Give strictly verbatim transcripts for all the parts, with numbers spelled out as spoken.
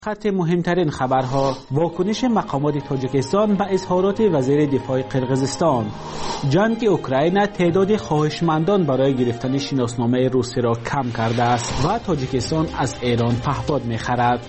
خط مهمترین خبرها: واکنش مقامات تاجیکستان به اظهارات وزیر دفاع قرقیزستان. جنگ اوکراین تعداد خواهشمندان برای گرفتن شناسنامه روسی را کم کرده است و تاجیکستان از ایران پهپاد می‌خرد.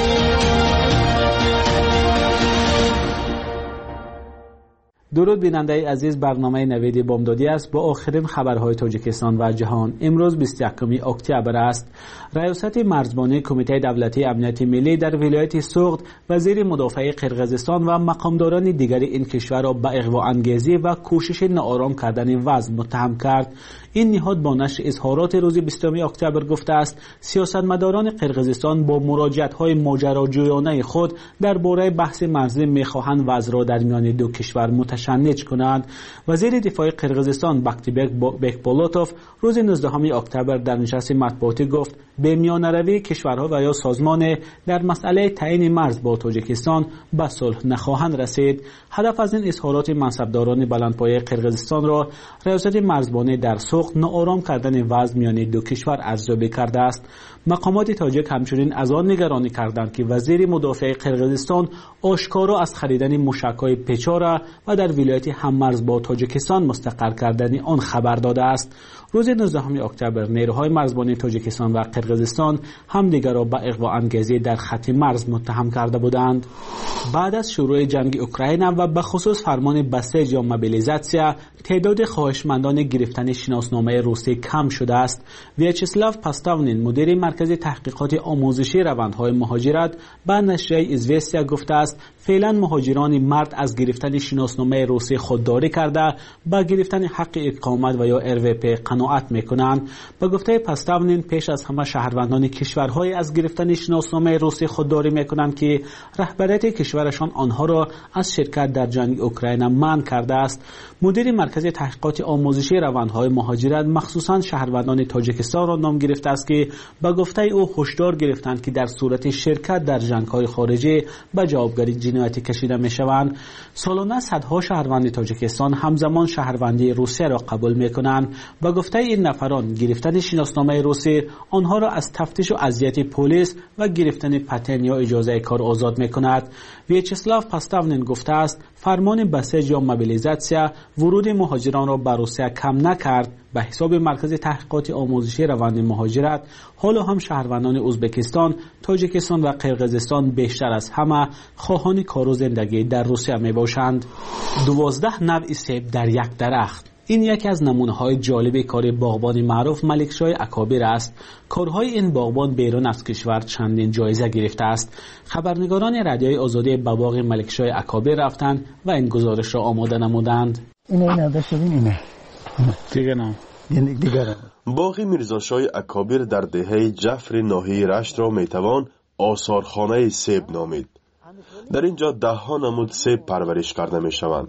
درود بیننده عزیز، برنامه نوید بامدادی است با آخرین خبرهای تاجیکستان و جهان. امروز بیست و یکم اکتبر است. ریاست مرزبانی کمیته دولتی امنیت ملی در ولایت سوغد وزیر مدافع قرقیزستان و مقامداران دیگر این کشور را به اغواانگیزی و کوشش ناآرام کردن وضع متهم کرد. این نهاد با نشر اظهارات روز بیستم اکتبر گفته است سیاستمداران قرقیزستان با مراجعت‌های ماجراجویانه خود درباره بحث مرزی می‌خواهند وضع را در میان دو کشور متشنج کنند. وزیر دفاع قرقیزستان باختیبک بکبولاتوف روز نوزدهم اکتبر در نشست مطبوعاتی گفت به میانروی کشورها و یا سازمان در مسئله تعیین مرز با تاجیکستان به صلح نخواهند رسید. هدف از این اظهارات منصبداران بلندپایه قرقیزستان را ریاست مرزبانی در سوغد ناآرام کردن وضع میان دو کشور ارزیابی کرده است. مقامات تاجیک همچنین از آن نگرانی کردند که وزیر مدافع قرقیزستان آشکارا از خریدن موشک‌های پیچاره و در ولایت هممرز با تاجیکستان مستقر کردن آن خبر داده است. روز نوزدهم اکتبر نیروهای مرزبانی تاجیکستان و قرقیزستان همدیگر را به اغواانگیزی در خط مرز متهم کرده بودند. بعد از شروع جنگ اوکراین و به خصوص فرمان بسیج یا موبیلیزاسیا، تعداد خواهشمندان گرفتن شناسنامه روسی کم شده است. ویاچسلاو پاستاونین مدیر مرکز تحقیقات آموزشی روندهای مهاجرت به نشریه ایزوستیا گفته است فعلا مهاجران مرد از گرفتن شناسنامه روسی خودداری کرده با گرفتن حق اقامت و یا ار وی پی قناعت میکنند. با گفته پاستاونین پیش از همه شهروندان کشورهای از گرفتن شناسنامه روسی خودداری میکنند که رهبریت کشورشان آنها را از شرکت در جنگ اوکراین منع کرده است. مدیر مرکز تحقیقات آموزشی روندهای مهاجرت مخصوصا شهروندان تاجیکستان را نام گرفته است که با گفته او هشدار گرفتند که در صورت شرکت در جنگ‌های خارجی به جوابگری جنایتی کشیده می‌شوند. سالانه صدها شهروند تاجیکستان همزمان شهروندی روسیه را قبول می‌کنند. با گفته این نفران گرفتن شناسنامه روسی آنها را از تفتیش و اذیت پلیس و گرفتن پتن یا اجازه کار آزاد می‌کند. ویاچسلاو پاستاونین گفته است فرمان بسیج یا موبیلیزاسیا ورود مهاجران را به روسیه کم نکرد. به حساب مرکز تحقیقات آموزشی روند مهاجرت حالا هم شهروندان ازبکستان، تاجیکستان و قرقیزستان بیشتر از همه خواهان کار و زندگی در روسیه می باشند. دوازده نوع سیب در یک درخت. این یکی از نمونه‌های جالب کار باغبان معروف ملکشاه اکابر است. کارهای این باغبان بیرون از کشور چندین جایزه گرفته است. خبرنگاران رادیوی آزادی به باغ ملکشاه اکابر رفتند و این گزارش را آماده نمودند. اینه اینه داشتین اینه. دیگه نه. دیگه باغ میرزاشاه اکابر در دهه جفر ناحیه رشت را میتوان آثارخانه سیب نامید. در اینجا ده ها نمود سیب پرورش کرده میشوند.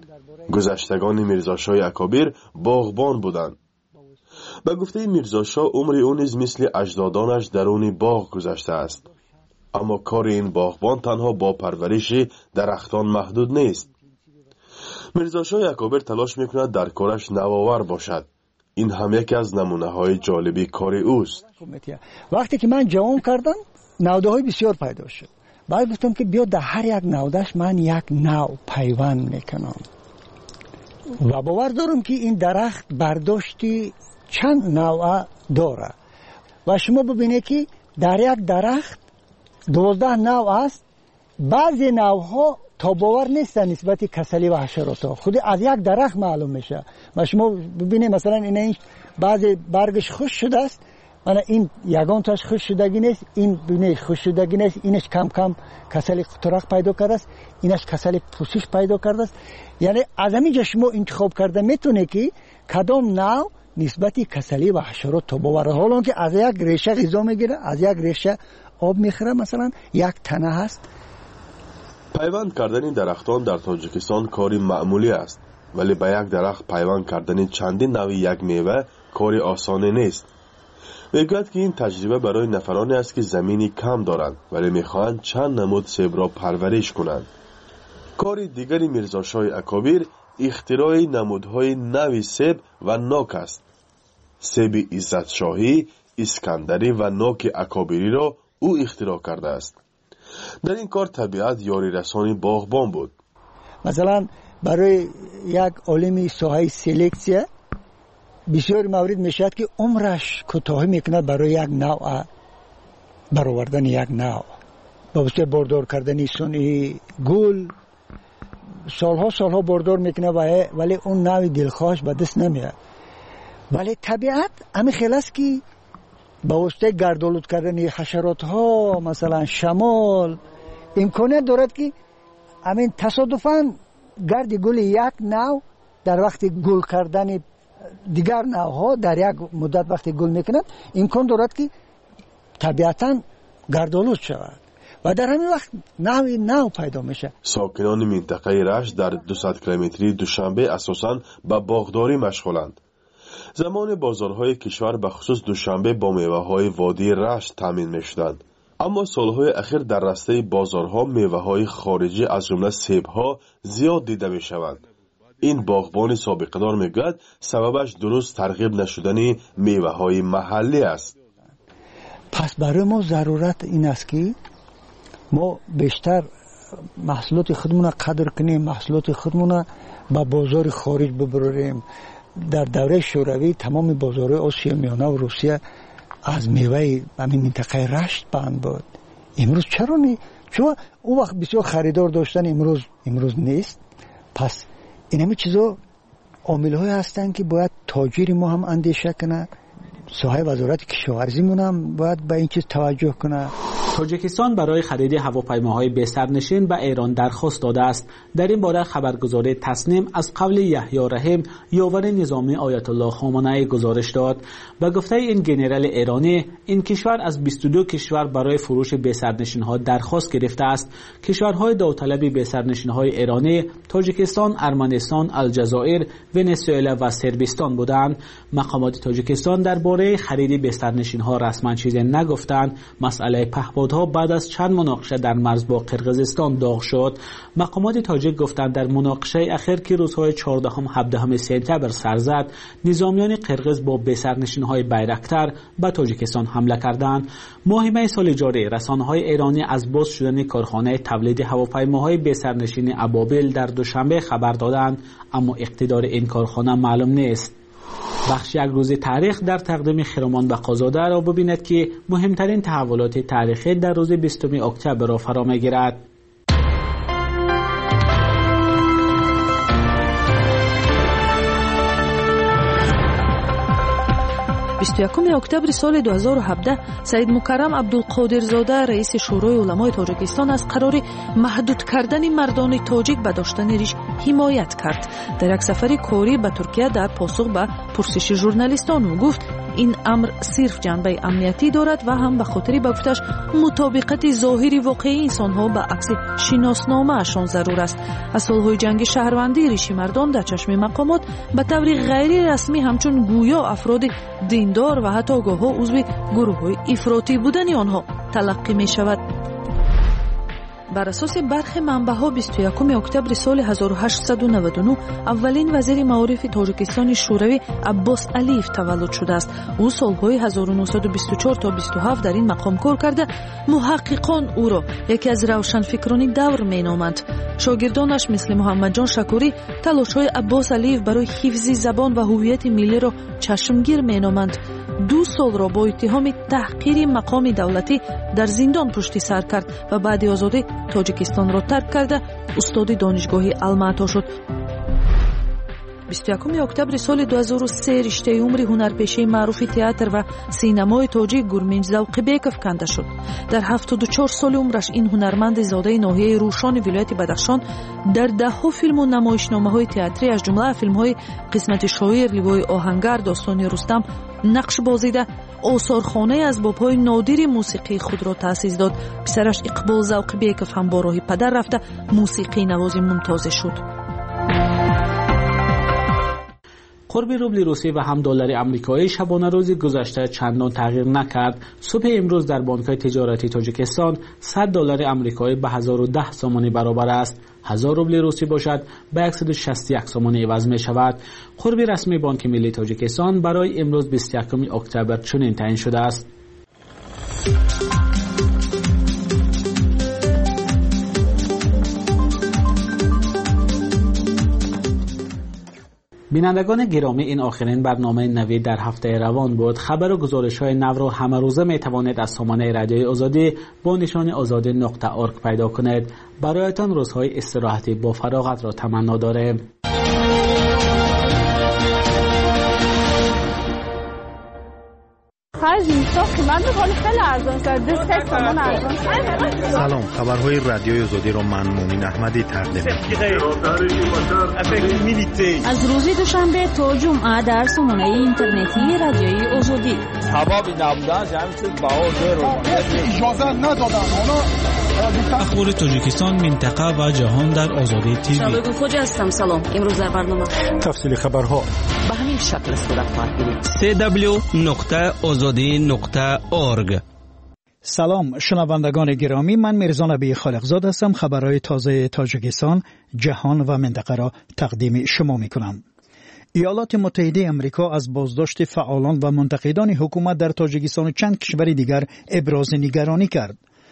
گذشتگان میرزاشاه اکابر باغبان بودند. به گفته میرزاشاه عمر او نیز مثل اجدادانش درون باغ گذشته است. اما کار این باغبان تنها با پرورش درختان محدود نیست. میرزاشاه اکابر تلاش میکند در کارش نوآور باشد. این هم یکی از نمونه های جالبی کار اوست. وقتی که من جوان کردم نوده های بسیار پیدا شد. بعد گفتم که بیا در هر یک نودش من یک نو پیوند میکنم و باور دارم که این درخت برداشتی چند نوع داره و شما ببینید که در یک درخت دوازده نوع است. بعضی نوعها تا باور نیستن نسبت کسلی و حشرات ها خود از یک درخت معلوم میشه و شما ببینید مثلا این بعضی برگش خوش شده است و این یگان تاش خوش شدگی نیست، این بینش خوش شدگی نیست، اینش کم کم کسلی ترق پیدا کرده است، اینش کسلی پوشش پیدا کرده است. یعنی از همینجا شما انتخاب کرده میتونه که کدام نوع نسبت کسلی و حشرات تا باور. حالا که از یک ریشه غذا میگیره، از یک ریشه آب میخوره، مثلا یک تنه هست. پیوند کردن درختان در تاجیکستان کاری معمولی است، ولی به یک درخت پیوند کردن چندین نوع یک میوه کاری آسانی نیست. میگوید که این تجربه برای نفرانی است که زمینی کم دارند ولی میخواهند چند نمود سیب را پرورش کنند. کار دیگری میرزاشاه اکابر اختراع نمودهای نوع سیب و نوک است. سیب عزت شاهی، اسکندری و نوک اکابری را او اختراع کرده است. در این کار طبیعت یاری رسانی باغبان بود. مثلا برای یک عالم ساحه سلکسیه بسیار مورد میشد که عمرش کوتاهی میکند برای یک نوع برآوردن یک نوع با واسطه باردار کردن صنعی گل سالها سالها باردار میکنه ولی اون نوع دلخواش به دست نمیاد. ولی طبیعت همین خیلی است که با واسطه گردآلود کردن حشرات ها مثلا شمال امکانیت دارد که همین تصادفاً گرد گل یک نوع در وقت گل کردن دیگر نوعها در یک مدت وقتی گل میکند امکان دارد که طبیعتاً گردآلود شود و در همین وقت نوعی نو پیدا میشه. ساکنان منطقه رشت در دویست کیلومتری دوشنبه اساساً به باغداری مشغولند. زمان بازارهای کشور به خصوص دوشنبه با میوه‌های وادی رشت تامین میشدند. اما سالهای اخیر در راسته بازارها میوه‌های خارجی از جمله سیب‌ها زیاد دیده میشوند. این باغبان سابقه‌دار میگوید سببش درست ترغیب نشدن میوه‌های محلی است. پس برای ما ضرورت این است که ما بیشتر محصولات خودمون قدر کنیم، محصولات خودمون به بازار خارج ببریم. در دوره شوروی تمام بازارهای آسیا میانه و روسیه از میوه همین منطقه رشت بند بود. امروز چرا نی؟ چون اون وقت بسیار خریدار داشتن، امروز امروز نیست. پس این همه چیزا عامل‌های هستند که باید تاجر ما هم اندیشه کنه، ساحه وزارت کشاورزیمون هم باید به این چیز توجه کنه. تاجیکستان برای خرید هواپیماهای به سرنشین به ایران درخواست داده است. در این باره خبرگزاری تسنیم از قول یحیی رحیم یاور نظامی آیت الله خامنه‌ای گزارش داد. به گفته این ژنرال ایرانی، این کشور از بیست و دو کشور برای فروش به سرنشین‌ها درخواست گرفته است. کشورهای داوطلب به سرنشین‌های ایرانی تاجیکستان، ارمنستان، الجزایر، ونزوئلا و صربستان بودند. مقامات تاجیکستان درباره خرید به سرنشین‌ها رسما چیزی نگفتند. مسئله پهپاد ها بعد از چند مناقشه در مرز با قرقیزستان داغ شد. مقامات تاجیک گفتند در مناقشه اخیر که روزهای چهاردهم و هفدهم سپتامبر سر زد، نظامیان قرقیز با بسرنشین‌های بیرکتر به تاجیکستان حمله کردند. ماه سال جاری رسانه‌های ایرانی از باز شدن کارخانه تولید هواپیماهای بسرنشین ابابیل در دوشنبه خبر دادند، اما اقتدار این کارخانه معلوم نیست. بخش یک روز تاریخ در تقدیم خرامان بقازاده را ببیند که مهمترین تحولات تاریخی در روز بیستم اکتبر را فرا می‌گیرد. بیست و یکم اکتبر سال دو هزار و هفده سید مکرم عبدالقادرزاده رئیس شورای علمای تاجیکستان از قرار محدود کردن مردان تاجیک به داشتن ریش حمایت کرد. در یک سفر کاری به ترکیه در پاسخ به پرسش ژورنالیستان او گفت این امر صرف جنبه امنیتی دارد و هم به خاطر به گفتش مطابقت ظاهری واقعی انسان‌ها به عکس شناسنامه اشان ضرور است. از سالهای جنگ شهروندی ریشی مردان در چشم مقامات به طور غیر رسمی همچون گویا افراد دیندار و حتی گاه‌ها عضو گروه‌های افراطی بودن آنها تلقی می شود. بر اساس برخی منبع‌ها بیست و یکم اکتبر سال هزار و هشتصد و نود و نه اولین وزیر معارف تاجیکستان شوروی عباس علیف تولد شده است. او سالهای هزار و نهصد و بیست و چهار تا بیست و هفت در این مقام کار کرده. محققان او را یکی از روشنفکران دور مینامند. شاگردانش مثل محمد جان شکوری تلاش‌های عباس علیف برای حفظ زبان و هویت ملی را چشمگیر مینامند. دو سال را با اتهام تحقیر مقام دولتی در زندان پشت سر کرد و بعد آزادی تاجیکستان را ترک کرده استاد دانشگاه الماتا شد. بیست و یکم اکتبر سال دو هزار و سه رشته عمر هنرپیشه معروف تئاتر و سینمای تاجیک گورمنج زوقبیکوف کنده شد. در هفتاد و چهار سال عمرش این هنرمند زاده ناحیه روشان ولایت بدخشان در دهها فیلم و نمایشنامه‌های تئاتری از جمله فیلم‌های قسمت شاعر، لیوای آهنگر، داستان رستم نقش بازیده. آثارخانه از باب‌های نادر موسیقی خود را تأسیس داد. پسرش اقبال زوقبیکوف هم با راه پدر رفته موسیقی نواز ممتاز شد. قرب روبل روسی و هم دلار آمریکایی شبانه روز گذشته چندان تغییر نکرد. صبح امروز در بانک‌های تجارتی تاجیکستان صد دلار آمریکایی به هزار و ده سامانی برابر است. هزار روبل روسی باشد به صد و شصت و یک سامانی عوض می شود. قرب رسمی بانک ملی تاجیکستان برای امروز بیست و یکم اکتبر چنین تعیین شده است. بینندگان گرامی، این آخرین برنامه نوید در هفته روان بود. خبر و گزارش های نو را همه روزه می توانید از سامانه رادیوی آزادی با نشان آزادی نقطه اورگ پیدا کنید. برایتان روزهای استراحتی با فراغت را تمنا داریم. سلام، خبرهای رادیوی آزادی را من مومن احمدی تقدیم می‌کنم. از روز دوشنبه تا جمعه در سامانه اینترنتی رادیوی آزادی. حبابی نبودن جمعیت باور رو اجازه ندادن. اخبار تاجیکستان، منطقه و جهان در آزادی تیوی. شبکه خوجا هستم. سلام. امروز در برنامه تفصیل خبرها به همین شکل صورت خواهد گرفت. سی دبلیو نقطه آزادی نقطه اورگ. سلام شنوندگان گرامی، من میرزا نبی خالقزاد هستم. خبرهای تازه تاجیکستان، جهان و منطقه را تقدیم شما میکنم. ایالات متحده آمریکا از بازداشت فعالان و منتقدان حکومت در تاجیکستان و چند کشور دیگر ابراز نگرانی کرد.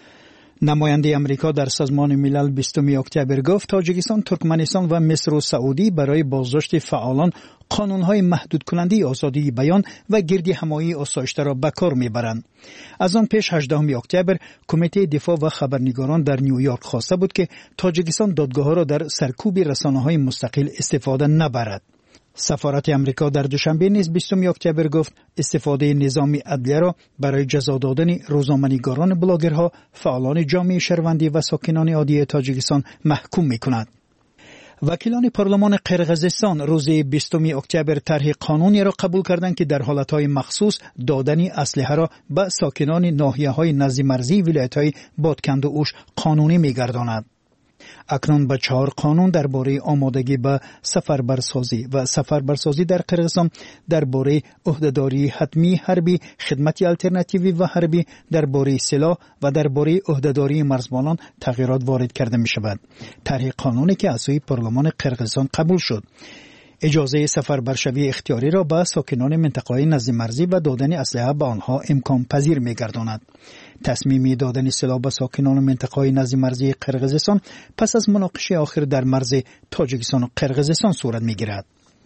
نماینده آمریکا در سازمان ملل بیستم اکتبر گفت تاجیکستان، ترکمنستان و مصر و سعودی برای بازداشت فعالان قانون‌های محدود کننده آزادی بیان و گردی همایی آسایش‌تر را به کار می‌برند. از آن پیش هجدهم اکتبر کمیته دفاع و خبرنگاران در نیویورک خواسته بود که تاجیکستان دادگاه‌ها را در سرکوب رسانه‌های مستقل استفاده نبرد. سفارت امریکا در دوشنبه نیز بیستم اکتبر گفت استفاده نظام عدلیه را برای جزا دادن روزنامه‌نگاران، بلاگرها، فعالان جامعه شهروندی و ساکنان عادی تاجیکستان محکوم می‌کند. وکیلان پارلمان قرقیزستان روز بیستم اکتبر طرح قانونی را قبول کردند که در حالتهای مخصوص دادن اسلحه را به ساکنان ناحیه‌های نزد مرزی ولایت‌های بادکند و اوش قانونی می‌گرداند. اکنون به چهار قانون درباره آمادگی به سفربرسازی و سفربرسازی در قرقیزستان، درباره عهدهداری حتمی حربی، خدمت الترناتیوی و حربی، درباره سلاح و درباره عهدهداری مرزبانان تغییرات وارد کرده می شود. طرح قانونی که از سوی پارلمان قرقیزستان قبول شد اجازه سفربرشوی اختیاری را به ساکنان منطقه نزد مرزی و دادن اسلحه به آنها امکان پذیر می گرداند. تصمیم دادن سلاح به ساکنان منطقه نزد مرزی قرقیزستان پس از مناقشه آخر در مرز تاجیکستان و قرقیزستان صورت می گیرد.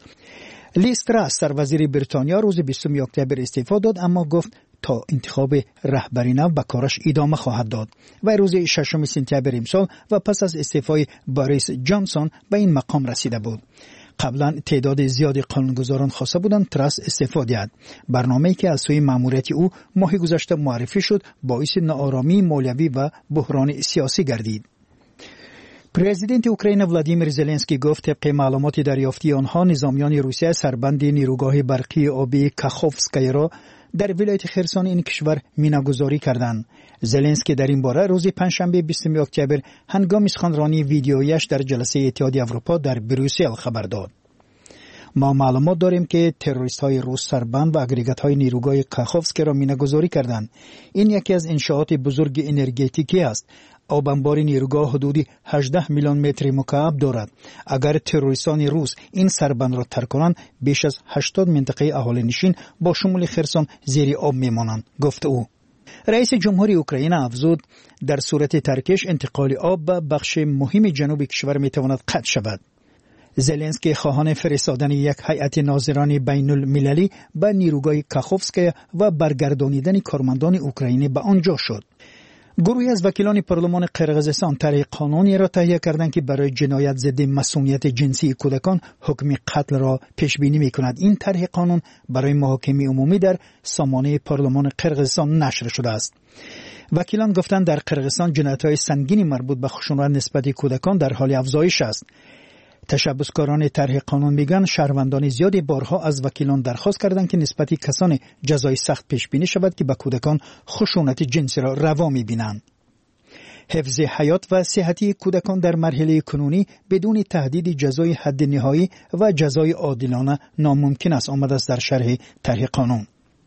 لیز تراس سروزیر بریتانیا روز بیستم اکتبر استعفا داد، اما گفت تا انتخاب رهبری نو به کارش ادامه خواهد داد و روز ششم سپتامبر امسال و پس از استعفای باریس جانسون به این مقام رسیده بود. قبلا تعداد زیادی قانونگذاران خواسته بودند تراس استعفا دهد. برنامه‌ای که از سوی ماموریت او ماه گذشته معرفی شد باعث ناآرامی مالیوی و بحران سیاسی گردید. پرزیدنت اوکراین ولادیمیر زلنسکی گفت طبق معلومات دریافتی آنها نظامیان روسیه سربند نیروگاه برقی آبی کاخوفسکای را در ولایت خرسان این کشور میناگذاری کردند. زلنسکی در این باره روز پنجشنبه بیستم اکتبر هنگام سخنرانی ویدیویش در جلسه اتحادیه اروپا در بروسل خبر داد. ما معلومات داریم که تروریست های روس سربند و اگریگات های نیروگاه کاخوفسکی را میناگذاری کردند. این یکی از انشاءات بزرگ انرژتیکی است. آب انبار نیروگاه حدودی هجده میلیون متر مکعب دارد. اگر تروریستان روس این سربند را ترک کنند بیش از هشتاد منطقه اهالی نشین با شمول خرسان زیر آب میمانند، گفت او. رئیس جمهوری اوکراین افزود در صورت ترکش انتقال آب به بخش مهم جنوب کشور میتواند قطع شود. زلنسکی خواهان فرستادن یک هیئت ناظران بین المللی به نیروگاه کاخوفسکی و برگردانیدن کارمندان اوکراینی به آنجا شد. گروهی از وکیلان پارلمان قرقیزستان طرح قانونی را تهیه کردند که برای جنایت ضد مسئولیت جنسی کودکان حکم قتل را پیش بینی می‌کند. این طرح قانون برای محاکمه عمومی در سامانه پارلمان قرقیزستان نشر شده است. وکیلان گفتند در قرقیزستان جنایت‌های سنگینی مربوط به خشونت نسبت کودکان در حال افزایش است. تشبثکاران طرح قانون میگن شهروندان زیادی بارها از وکیلان درخواست کردند که نسبت کسان جزای سخت پیش بینی شود که به کودکان خشونت جنسی را روا میبینند. حفظ حیات و صحتی کودکان در مرحله کنونی بدون تهدید جزای حد نهایی و جزای عادلانه ناممکن است، آمده است در شرح طرح قانون.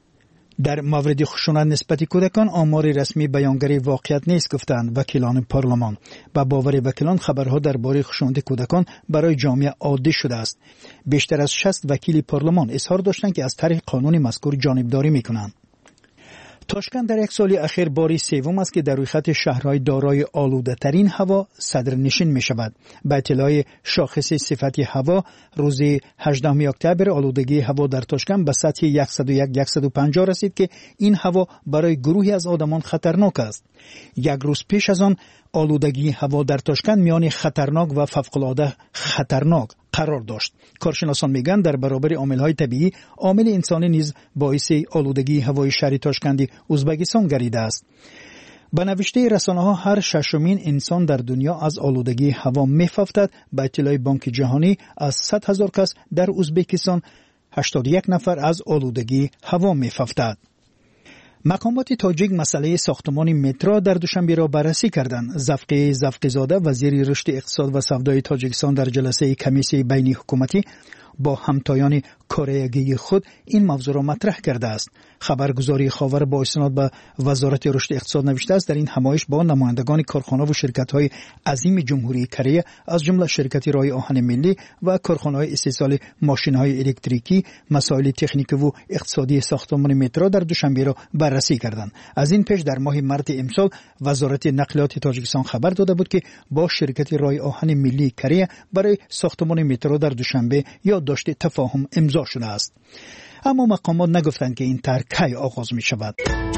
در مورد خشونت نسبت کودکان آمار رسمی بیانگر واقعیت نیست، گفتند وکیلان پارلمان. با باور وکیلان خبرها درباره خشونت کودکان برای جامعه عادی شده است. بیشتر از شصت وکیل پارلمان اظهار داشتند که از طرح قانون مذکور جانبداری میکنند. تاشکند در یک سال اخیر باری سوم است که در روی خط شهرهای دارای آلوده ترین هوا صدر نشین می شود. به اطلاع شاخص صفت هوا روز هجدهم اکتبر آلودگی هوا در تاشکند به سطح صد و یک تا صد و پنجاه رسید که این هوا برای گروهی از آدمان خطرناک است. یک روز پیش از آن آلودگی هوا در تاشکند میان خطرناک و فوق‌العاده خطرناک قرار داشت. کارشناسان میگن در برابر عامل‌های طبیعی، عامل انسانی نیز باعث آلودگی هوای شهر تاشکند ازبکستان گردیده است. به نوشته رسانه‌ها هر ششمین انسان در دنیا از آلودگی هوا می‌افتد. به اطلاع بانک جهانی از صد هزار کس در ازبکستان هشتاد و یک نفر از آلودگی هوا می‌افتد. مقامات تاجیک مسئله ساختمان مترو در دوشنبه را بررسی کردند. زفقی زفقی‌زاده وزیر رشد اقتصاد و سودای تاجیکستان در جلسه کمیسیون بین حکومتی با همتایان کاره‌ای خود این موضوع را مطرح کرده است. خبرگزاری خاور با استناد به وزارت رشد اقتصاد نوشته است در این همایش با نمایندگان کارخانه و شرکت‌های عظیم جمهوری کره از جمله شرکت رای آهن ملی و کارخانه‌های استحصال ماشین‌های الکتریکی مسائل تکنیکی و اقتصادی ساختمان مترو در دوشنبه را بررسی کردند. از این پیش در ماه مارس امسال وزارت نقلیات تاجیکستان خبر داده بود که با شرکت رای آهن ملی کره برای ساختمان مترو در دوشنبه یا داشت تفاهم امضا شده است. اما مقامات نگفتند که این طرح کی آغاز می شود.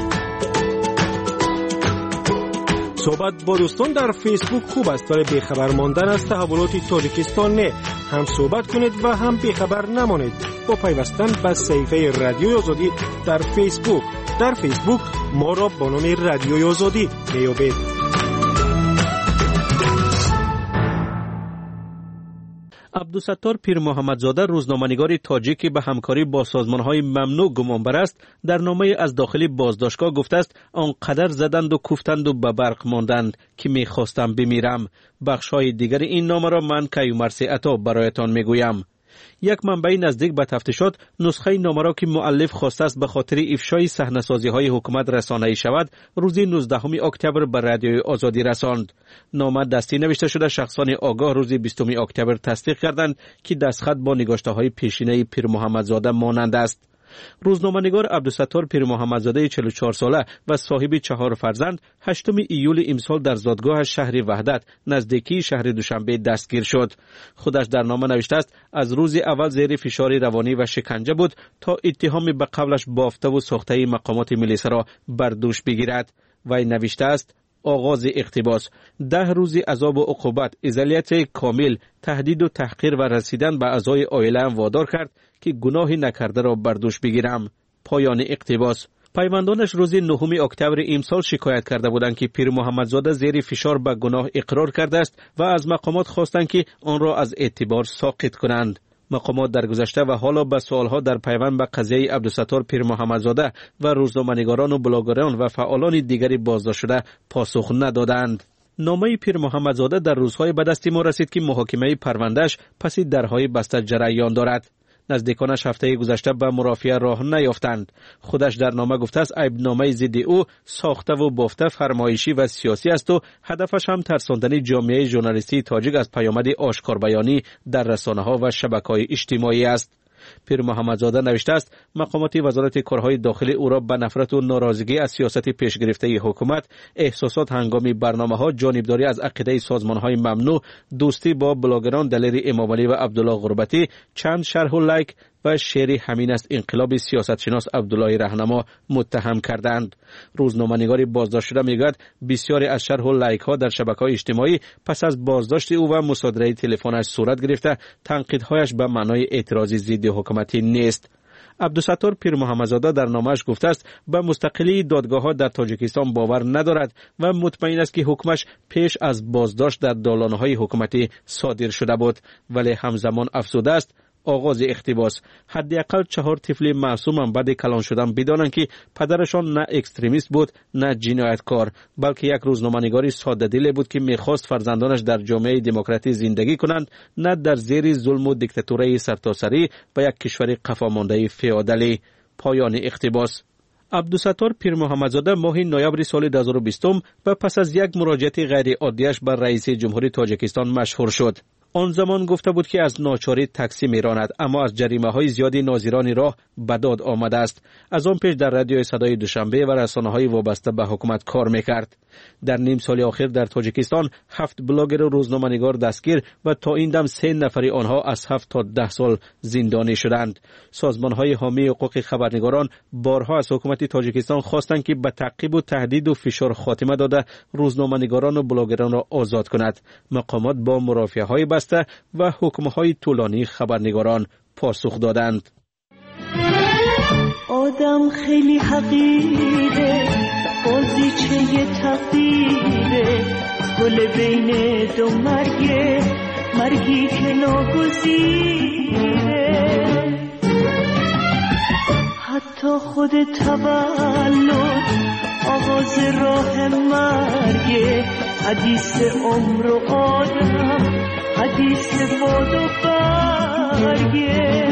صحبت با دوستان در فیسبوک خوب است ولی بیخبر ماندن از تحولات تاجیکستان نه. هم صحبت کنید و هم بیخبر نمانید با پیوستن به صفحه رادیوی آزادی در فیسبوک. در فیسبوک ما را با نام رادیوی آزادی میابید. عبدالستار پیر محمدزاده روزنامه‌نگار تاجیکی به همکاری با سازمان‌های ممنوع گمانبر است در نامه از داخل بازداشتگاه گفته است آنقدر زدند و کوفتند و به برق ماندند که می‌خواستم بمیرم. بخش‌های دیگر این نامه را من کیومرث عطا برایتان می‌گویم. یک منبع نزدیک به تفتیشات نسخه نامه را که مؤلف خواسته است به خاطر افشای صحنه‌سازی‌های حکومت رسانه‌ای شود روز نوزدهم اکتبر به رادیوی آزادی رساند. نامه دستی نوشته شده شخصان آگاه روز بیستم اکتبر تصدیق کردند که دستخط با نگاشته‌های پیشینه پیر محمدزاده مانند است. روزنامه‌نگار عبدالستار پیر محمدزاده چهل و چهار ساله و صاحب چهار فرزند هشتم ایول امسال در زادگاه شهر وحدت نزدیکی شهر دوشنبه دستگیر شد. خودش در نامه نوشته است از روز اول زیر فشار روانی و شکنجه بود تا اتهام به قبلش بافته و ساخته مقامات ملیسا را بر دوش بگیرد. وی نوشته است آغاز اقتباس: ده روز عذاب و عقوبت، ازالیت کامل، تهدید و تحقیر و رسیدن به اعضای عائله‌ام وادار کرد که گناهی نکرده را بر دوش بگیرم. پایان اقتباس. پیوندانش روز نهم اکتبر امسال شکایت کرده بودند که پیر محمدزاده زیر فشار به گناه اقرار کرده است و از مقامات خواستند که آن را از اعتبار ساقط کنند. مقامات در گذشته و حالا به سوالها در پیوند به قضیه عبدالستار پیر محمدزاده و روزنامه‌نگاران و بلاگران و فعالان دیگری بازداشت شده پاسخ ندادند. نامه پیر محمدزاده در روزهای به دست ما رسید که محاکمه پروندهش پس درهای بسته جریان دارد. نزدیکانش هفته گذشته به مرافعه راه نیافتند. خودش در نامه گفته است عیبنامه ضد او ساخته و بافته فرمایشی و سیاسی است و هدفش هم ترساندن جامعه ژورنالیستی تاجیک از پیامد آشکار بیانی در رسانه‌ها و شبکه‌های اجتماعی است. پیر محمدزاده نوشته است مقامات وزارت کارهای داخلی او را به نفرت و ناراضگی از سیاست پیشگرفته حکومت، احساسات هنگامی برنامه‌ها، جانبداری از عقیده سازمان‌های ممنوع، دوستی با بلاگران دلیر امامعلی و عبدالله غربتی، چند شرح و لایک و شعر همین است انقلاب سیاستشناس عبدالله رهنما متهم کردند. روزنامه‌نگار بازداشت شده میگوید بسیاری از شرح و لایک ها در شبکه‌های اجتماعی پس از بازداشت او و مصادره تلفنش صورت گرفته تنقیدهایش به معنای اعتراضی ضد حکومتی نیست. عبدالستار پیر محمدزاده در نامه‌اش گفته است به مستقلی دادگاه‌ها در تاجیکستان باور ندارد و مطمئن است که حکمش پیش از بازداشت در دالان‌های حکومتی صادر شده بود، ولی همزمان افزوده است آغاز اقتباس: حداقل چهار طفل معصوم هم بعد کلان شدن بدانند که پدرشان نه اکستریمیست بود نه جنایتکار، بلکه یک روزنامه‌نگاری ساده دل بود که می‌خواست فرزندانش در جامعه دموکراتی زندگی کنند، نه در زیر ظلم و دیکتاتوری سرتاسری و یک کشور قفامانده فئودالی. پایان اقتباس. عبدالستار پیر محمدزاده ماه نوامبر سال دو هزار و بیست و پس از یک مراجعت غیر عادیش بر رئیس جمهوری تاجیکستان مشهور شد. آن زمان گفته بود که از ناچاری تاکسی میراند، اما از جریمه های زیادی ناظران راه به داد آمده است. از آن پیش در رادیوی صدای دوشنبه و رسانه های وابسته به حکومت کار میکرد. در نیم سال اخیر در تاجیکستان هفت بلاگر و روزنامه‌نگار دستگیر و تا این دم سه نفری آنها از هفت تا ده سال زندانی شدند. سازمان های حامی حقوق خبرنگاران بارها از حکومت تاجیکستان خواستند که به تعقیب و تهدید و فشار خاتمه داده روزنامه‌نگاران و بلاگران را آزاد کند. مقامات با مرافعه‌های بسته و حکم‌های طولانی خبرنگاران پاسخ دادند. آدم خیلی حقیره، بازیچه تقدیره، گل بین دو مرگه، مرگی که ناگزیره. حتی خود تولد آغاز راه مرگه، حدیث عمر و آدم، حدیث باد و برگه.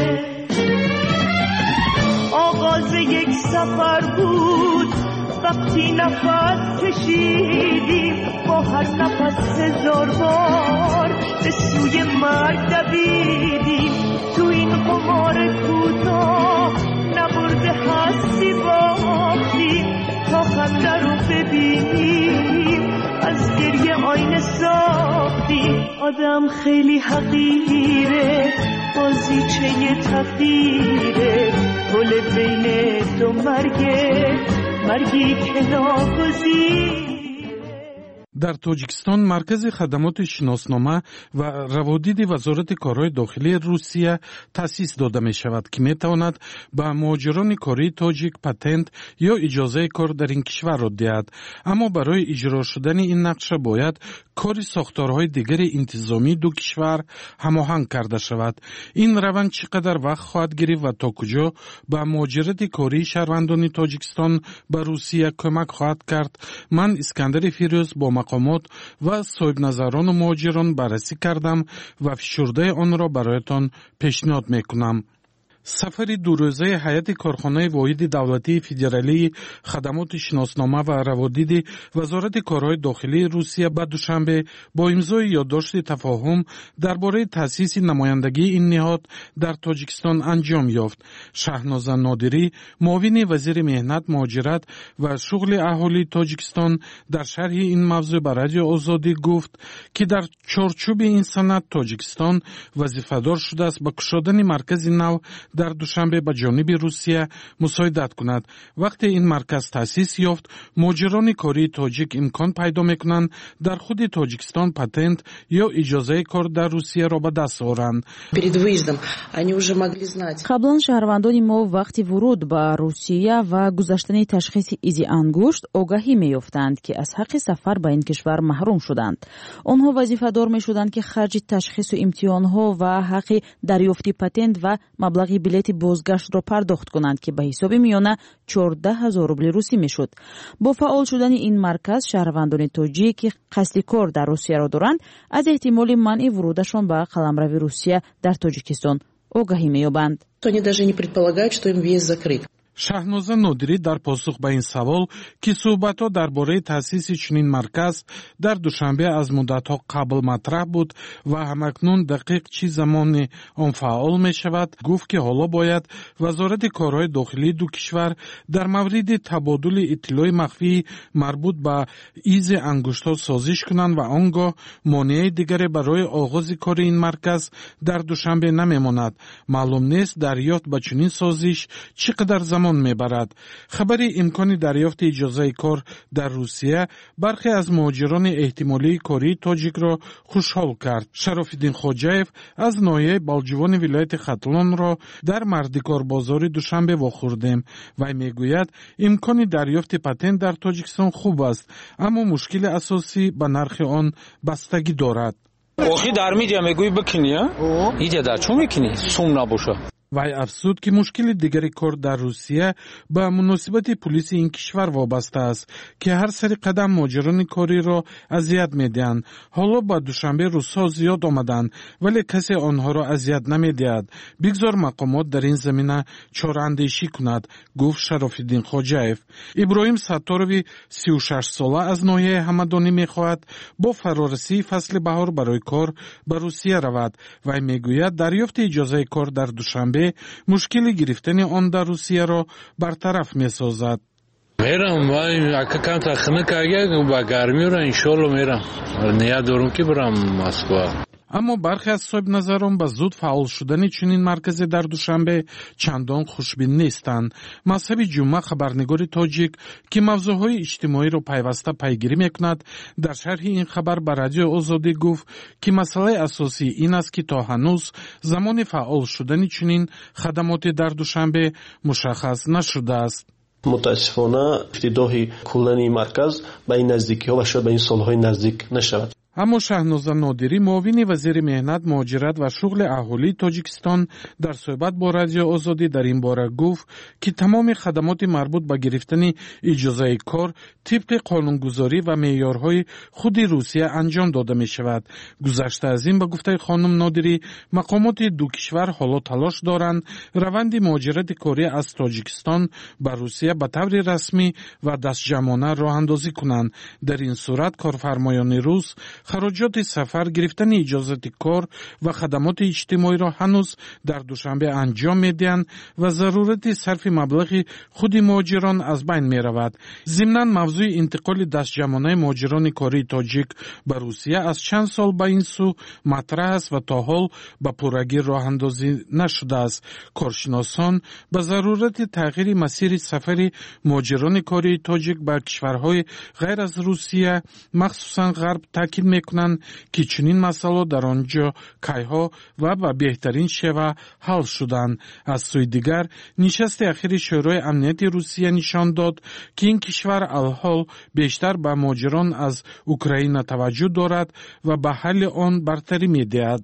آغاز یک سفر بود وقتی نفس کشیدیم، با هر نفس هزار بار به سوی مرگ دویدیم. تو این قمار کوتاه نبرده هستی باختیم، تا خنده رو ببینیم از گریه آینه ساختیم. آدم خیلی حقیره، بازیچه تقدیره، گل بین دو مرگه، مرگی که ناگزیره. در تاجیکستان مرکز خدمات شناسنامه و روادید وزارت کارهای داخلی روسیه تأسیس داده می شود که می تواند به مهاجران کاری تاجیک پتنت یا اجازه کار در این کشور را دهد. اما برای اجرا شدن این نقشه باید کار ساختارهای دیگر انتظامی دو کشور هماهنگ کرده شود. این روند چقدر وقت خواهد گرفت و تا کجا به مهاجرت کاری شهروندان تاجیکستان به روسیه کمک خواهد کرد؟ من اسکندر فیروز با مقامات و صاحب نظران و مهاجران بررسی کردم و فشرده آن را برایتان پیشنهاد میکنم. سفر دو روزه هیئت کارخانه واحد دولتی فدرالی خدمات شناسنامه و روادید وزارت کارهای داخلی روسیه به دوشنبه با امضای یادداشت تفاهم درباره تأسیس نمایندگی این نهاد در تاجیکستان انجام یافت. شهنازه نادری، معاون وزیر مهنت، مهاجرت و شغل اهالی تاجیکستان در شرح این موضوع به رادیو آزادی گفت که در چارچوب این سند تاجیکستان وظیفه‌دار شده است به گشادن مرکز نو در دوشنبه به جانب روسیه مساعدت کند. وقتی این مرکز تأسیس یافت، مهاجران کاری تاجیک امکان پیدا میکنند در خود تاجیکستان پتنت یا اجازه کار در روسیه را به دست آورند. قبلا شهروندان ما وقتی ورود به روسیه و گذاشتن تشخیص ایزی انگشت آگاهی می‌یافتند که از حق سفر به این کشور محروم شدند. آنها وظیفه دار می‌شدند که خرج تشخیص و امتحان‌ها و حق دریافت پتنت و مبلغ بلیت بازگشت را پرداخت کنند که به حساب میانه چهارده هزار روبل روسی میشد. با فعال شدن این مرکز، شهروندان تاجیک که قصد کار در روسیه را دارند از احتمال منع ورودشان به قلمرو روسیه در تاجیکستان آگاهی می‌یابند. شهنازه نادری در پاسخ به این سوال که صحبت‌ها درباره تأسیس چنین مرکز در دوشنبه از مدت‌ها قبل مطرح بود و همکنون دقیق چه زمان آن فعال می‌شود، گفت که حالا باید وزارت کارهای داخلی دو کشور در مورد تبادل اطلاع مخفی مربوط به ایز انگشت‌ها سازش کنند و آنگاه مانع دیگری برای آغاز کار این مرکز در دوشنبه نمی‌ماند. معلوم نیست دریافت به چنین سازش چقدر زمان میبرد. خبری امکان دریافت اجازه کار در روسیه برخی از مهاجران احتمالی کاری تاجیک را خوشحال کرد. شرافالدین خوجایف از ناحیه بالجوان ولایت ختلان را در مردکار بازار دوشنبه واخوردیم و میگوید امکان دریافت پتنت در تاجیکستان خوب است، اما مشکل اساسی به نرخ آن بستگی دارد. آخی در میدیا میگوی بکنی ها؟ ایجا در چون میکنی؟ سوم نباشه. وی افزود که مشکل دیگری کرد در روسیه به مناسبت پلیس این کشور وابسته است که هر سری قدم مهاجران کاری را اذیت میدهند. حالا با دوشنبه روس‌ها زیاد آمدند ولی کسی آنها را اذیت نمیدهد. بگذار مقامات در این زمینه چاره‌اندیشی کند، گفت شراف‌الدین خوجاєв. ابراهیم ستاروی سی و شش ساله از ناحیه همدانی میخواهد با فرارسی فصل بهار برای کار به روسیه رود. وی میگوید دریافت اجازه کار در دوشنبه مشکل گرفتن آن در روسیه را برطرف میسازد. میرم وای اکا تخنه کاگه با گرمی را انشالله میرم. نیت دارم که برم مسکو. اما برخی از صاحب نظران به زود فعال شدن چنین مرکزی در دوشنبه چندان خوشبین نیستند. مذهب جمعه خبرنگار تاجیک که موضوعهای اجتماعی را پیوسته پیگیری میکند در شرح این خبر به رادیو آزادی گفت که مسئله اساسی این است که تا هنوز زمان فعال شدن چنین خدمات در دوشنبه مشخص نشده است. متاسفانه افتتاح کلن مرکز به این نزدیکی ها و شاید به این سالهای نزدیک نشود. اما شهناز نادری معاون وزیر مهنت، مهاجرت و شغل اهالی تاجیکستان در صحبت با رادیو آزادی در این باره گفت که تمام خدمات مربوط به گرفتن اجازه کار طبق قانونگذاری و معیارهای خود روسیه انجام داده می شود. گذشته از این به گفته خانم نادری مقامات دو کشور حالا تلاش دارند روند مهاجرت کاری از تاجیکستان به روسیه به طور رسمی و دستجمعانه راه اندازی کنند. در این صورت کارفرمایان روس خراجات سفر، گرفتن اجازه کار و خدمات اجتماعی را هنوز در دوشنبه انجام میدهند و ضرورت صرف مبلغ خود مهاجران از بین می رود. ضمناً موضوع انتقال دستجمعانه مهاجران کاری تاجیک به روسیه از چند سال به این سو مطرح است و تا حال به پورگی راه اندازی نشده است. کارشناسان به ضرورت تغییر مسیر سفر مهاجران کاری تاجیک به کشورهای غیر از روسیه مخصوصاً غرب تاکید میکنند که چنین مسائل در آنجا کیها و به بهترین شیوه حل شدند. از سوی دیگر نشست اخیر شورای امنیت روسیه نشان داد که این کشور الحال بیشتر به مهاجران از اوکراین توجه دارد و به حل آن برتری میدهد.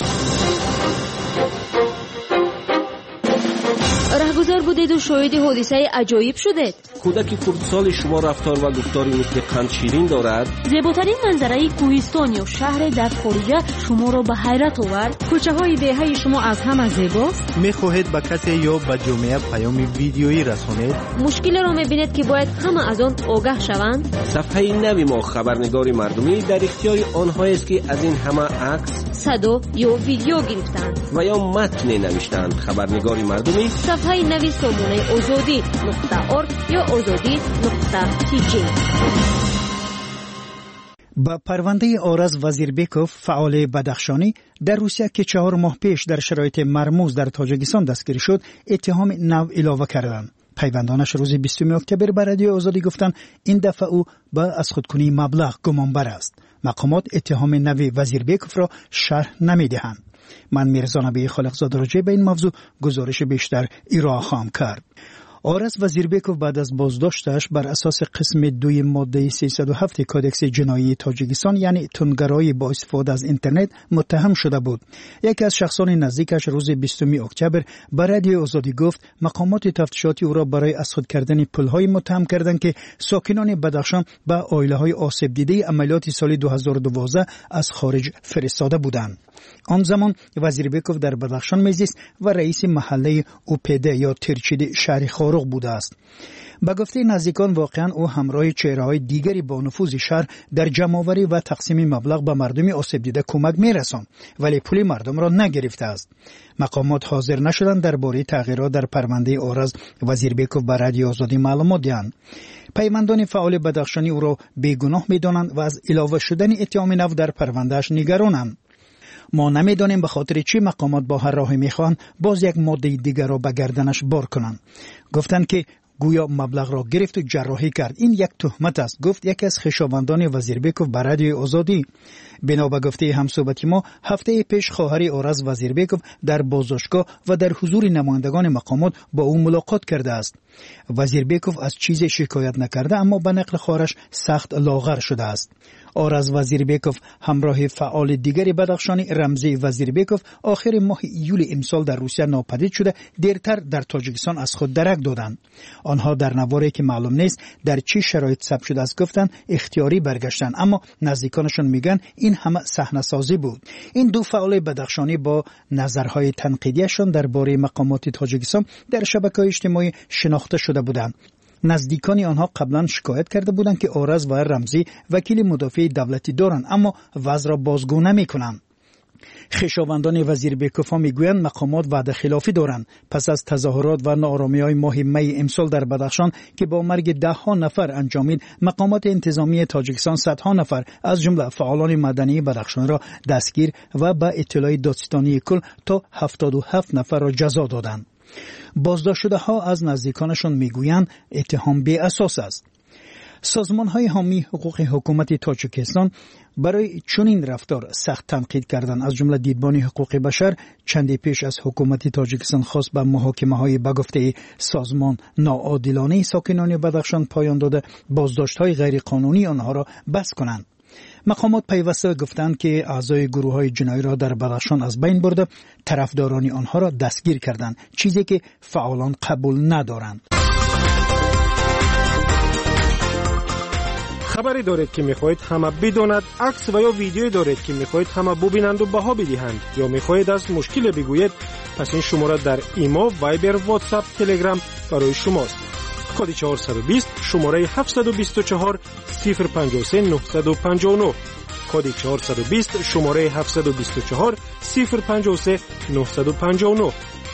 رهگذر بودید و شاهد حادثه عجایب شدید. کودک خردسال شما رفتار و گفتاری مثل قند شیرین دارد. زیباترین منظره کوهستان یا شهر در خارجه شما را به حیرت آورد. کوچه های دهه شما از همه زیباست. میخواهید به کسی یا به جامعه پیام ویدیویی رسانید؟ مشکل را میبینید که باید همه از آن آگاه شوند. صفحه نوی ما خبرنگار مردمی در اختیار آنها است که از این همه عکس، صدا یا ویدیو گرفتند و یا متن نوشتند. خبرنگار مردمی صفحه نوی سامانه آزادی نقطه ارگ یا آزادی نقطه تی جی. با پرونده آرز وزیربیکوف فعال بدخشانی در روسیه که چهار ماه پیش در شرایط مرموز در تاجیکستان دستگیر شد اتهام نو اضافه کردند. پیوندانش روز بیستم اکتبر به رادیو آزادی گفتند این دفعه او به از خودکنی مبلغ گمانبر است. مقامات اتهام نو وزیربیکوف را شرح نمیدهند. من میرزا نبی خالقزاده راجع به این موضوع گزارش بیشتر ارائه خواهم کرد. آرز وزیربیکوف بعد از بازداشتش بر اساس قسم دوی ماده سیصد و هفت کادکس جنایی تاجیکستان یعنی تندگرایی با استفاده از اینترنت متهم شده بود. یکی از شخصان نزدیکش روز بیستم اکتبر به رادیو آزادی گفت مقامات تفتیشاتی او را برای از خود کردن پول‌های متهم کردند که ساکنان بدخشان به عائله‌های آسیب دیده عملیات سال دو هزار و دوازده از خارج فرستاده بودند. آن زمان وزیربیکوف در بدخشان میزیست و رئیس محله اوپیده یا ترچید شهر خاروق بوده است. به گفته نزدیکان واقعا او همراه چهره‌های دیگری با نفوذ شهر در جمع‌آوری و تقسیم مبلغ به مردم آسیب دیده کمک می‌رساند ولی پول مردم را نگرفته است. مقامات حاضر نشدند درباره تغییرات در پرونده آرز وزیربیکوف به رادیو آزادی معلومات دهند. پیوندان فعال بدخشانی او را بیگناه می‌دانند و از علاوه شدن اتهام نو در پروندهش نگرانند. ما نمیدانیم به خاطر چی مقامات با هر راهی میخوان باز یک ماده دیگر را به گردنش بار کنند. گفتند که گویا مبلغ را گرفت و جراحی کرد. این یک تهمت است، گفت یکی از خویشاوندان وزیربیکوف به رادیو آزادی. بنا به گفته همصحبت ما هفته پیش خواهر آرز وزیربیکوف در بازداشتگاه و در حضور نمایندگان مقامات با او ملاقات کرده است. وزیربیکوف از چیزی شکایت نکرده اما به نقل خواهرش سخت لاغر شده است. آرز وزیربیکوف همراه فعال دیگری بدخشانی رمزی وزیربیکوف آخر ماه ایول امسال در روسیه ناپدید شده دیرتر در تاجیکستان از خود درک دادند. آنها در نواری که معلوم نیست در چه شرایط ثبت شده است گفتند اختیاری برگشتند، اما نزدیکانشون میگن این همه صحنه سازی بود. این دو فعال بدخشانی با نظرهای تنقیدیشان درباره مقامات تاجیکستان در شبکه‌های اجتماعی شناخته شده بودند. نزدیکانی آنها قبلا شکایت کرده بودند که آرز و رمزی وکیل مدافع دولتی دارند اما وضع را بازگو نمی‌کنند. خویشاوندان وزیربیکوف میگویند مقامات وعده خلافی دارند. پس از تظاهرات و ناآرامی‌های ماه می امسال در بدخشان که با مرگ ده ها نفر انجامید، مقامات انتظامی تاجیکستان صدها نفر از جمله فعالان مدنی بدخشان را دستگیر و به اطلاع دادستانی کل تا هفتاد و هفت نفر را جزا دادند. بازداشت شده ها از نزدیکانشان میگویند اتهام بی اساس است. سازمان های حامی حقوق حکومت تاجیکستان برای چنین رفتار سخت تنقید کردند. از جمله دیدبان حقوق بشر چندی پیش از حکومت تاجیکستان خواست به محاکمه های به گفته سازمان ناعادلانه ساکنان بدخشان پایان داده بازداشت های غیر قانونی آنها را بس کنند. مقامات پیوسته گفتند که اعضای گروه های جنایی را در بدخشان از بین برده طرفداران آنها را دستگیر کردند، چیزی که فعالان قبول ندارند. خبری دارید که میخواهید همه بداند، عکس و یا ویدیویی دارید که میخواهید همه ببینند و بها بدهند، یا میخواهید از مشکل بگویید، پس این شماره در ایما، وایبر، واتساپ، تلگرام برای شماست. کد چهارصد و بیست شماره هفتصد و بیست و چهار صفر پنجاه و سه نهصد و پنجاه و نه. کد چهارصد و بیست شماره هفتصد و بیست و چهار صفر پنجاه و سه نهصد و پنجاه و نه.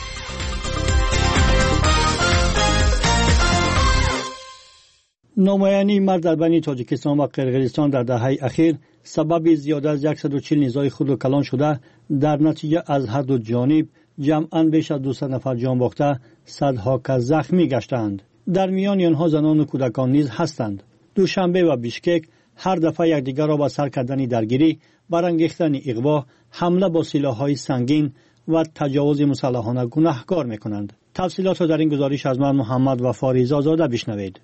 نمایانی مرد در بین تاجیکستان و قرقیزستان در دهه اخیر سبب زیاده از صد و چهل نیزهای خود و کلان شده، در نتیجه از هر دو جانب جمعاً بیش از دویست نفر جان باخته، صدها کس زخمی گشتند. در میان آنها زنان و کودکان نیز هستند. دوشنبه و بیشکک هر دفعه یکدیگر را با سر کردن درگیری، برانگیختن اغوا، حمله با سلاح‌های سنگین و تجاوز مسلحانه گناهکار می‌کنند. تفصیلات را در این گزارش از من محمد و فاریزا زاده بشنوید.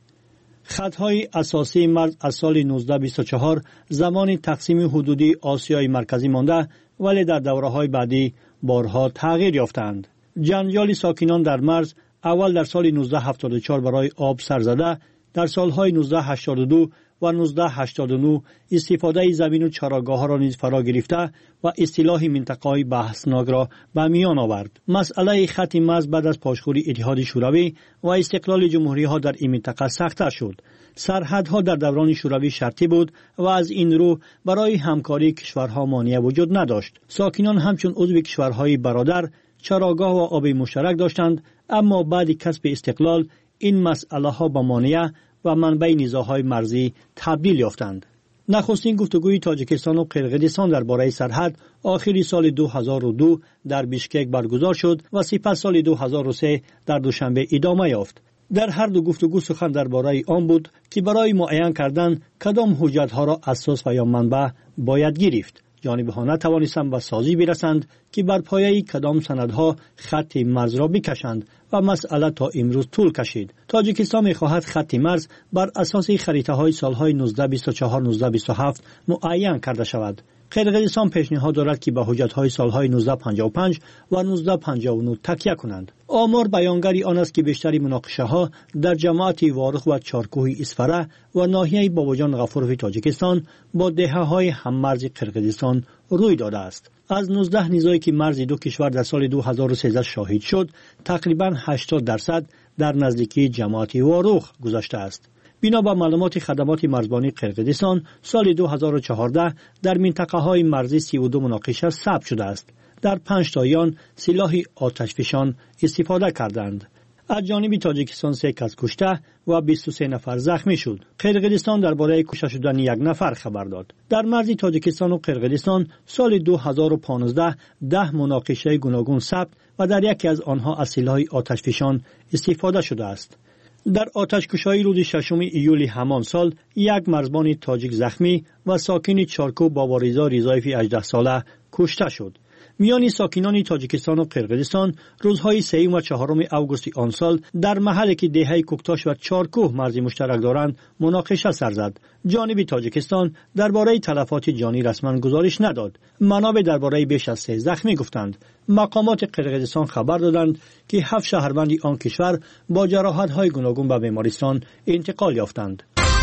خطهای اساسی مرز از سال نوزده بیست و چهار زمان تقسیم حدودی آسیای مرکزی مانده، ولی در دوره‌های بعدی بارها تغییر یافتند. جنجال ساکنان در مرز اول در سال نوزده هفتاد و چهار برای آب سر زده، در سالهای نوزده هشتاد و دو و نوزده هشتاد و نه استفاده زمین و چراگاه‌ها را نیز فرا گرفته و اصطلاح منطقه‌های بحثناک را به میان آورد. مسئله خط مرز بعد از پاشخوری اتحاد شوروی و استقلال جمهوری‌ها در این منطقه سخت‌تر شد. سرحدها در دوران شوروی شرطی بود و از این رو برای همکاری کشورها مانع وجود نداشت. ساکنان همچون عضو کشورهای برادر چراگاه و آب مشترک داشتند، اما بعد کسب استقلال این مسئله ها به مانع و منبع نزاع‌های مرزی تبدیل یافتند. نخستین گفتگوی تاجیکستان و قرقیزستان درباره سرحد آخر سال دو هزار و دو در بیشکک برگزار شد و سپس سال دو هزار و سه در دوشنبه ادامه یافت. در هر دو گفتگو سخن درباره آن بود که برای معین کردن کدام حجت‌ها را اساس و یا منبع باید گرفت. جانب‌ها نتوانستند به سازی برسند که بر پایه کدام سندها خط مرز را بکشند و مسئله تا امروز طول کشید. تاجیکستان می‌خواهد خط مرز بر اساس خریطه‌های سال‌های نوزده بیست و چهار نوزده بیست و هفت معین کرده شود. قرقیزستان پیشنهاد دارد که به حجت‌های سال‌های نوزده پنجاه و پنج و نوزده پنجاه و نه تکیه کنند. آمار بیانگری آن است که بیشتری مناقشه‌ها در جماعت وارخ و چارکوه اسفره و ناحیه باباجان غفورف تاجیکستان با دهه‌های هم‌مرز قرقیزستان روی داده است. از نوزده نیزایی که مرز دو کشور در سال دو هزار و سیزده شاهد شد، تقریباً هشتاد درصد در نزدیکی جماعت وارخ گذشته است. بنا به معلومات خدمات مرزبانی قرقیزستان، سال دو هزار و چهارده در منطقه‌های مرزی سی و دو مناقشه ثبت شده است. در پنج تایان سلاح آتشفشان استفاده کردند. از جانب تاجیکستان سه کس کشته و بیست و سه نفر زخمی شد. قرقیزستان درباره کشته شدن یک نفر خبر داد. در مرز تاجیکستان و قرقیزستان سال دو هزار و پانزده ده مناقشه گوناگون ثبت و در یکی از آنها از سلاح آتشفشان استفاده شده است. در آتش‌کشی روز ششم ایول همان سال یک مرزبان تاجیک زخمی و ساکن چارکو باباریزا ریزایف هجده ساله کشته شد. میان ساکنان تاجیکستان و قرقیزستان روزهای سوم و چهارم اوگوست آن سال در محلی که دهه کوکتاش و چارکوه مرز مشترک دارند مناقشه سر زد. جانب تاجیکستان درباره تلفات جانی رسما گزارش نداد. منابع درباره بیش از سه زخمی گفتند. مقامات قرقیزستان خبر دادند که هفت شهروند آن کشور با جراحت‌های گوناگون به بیمارستان انتقال یافتند.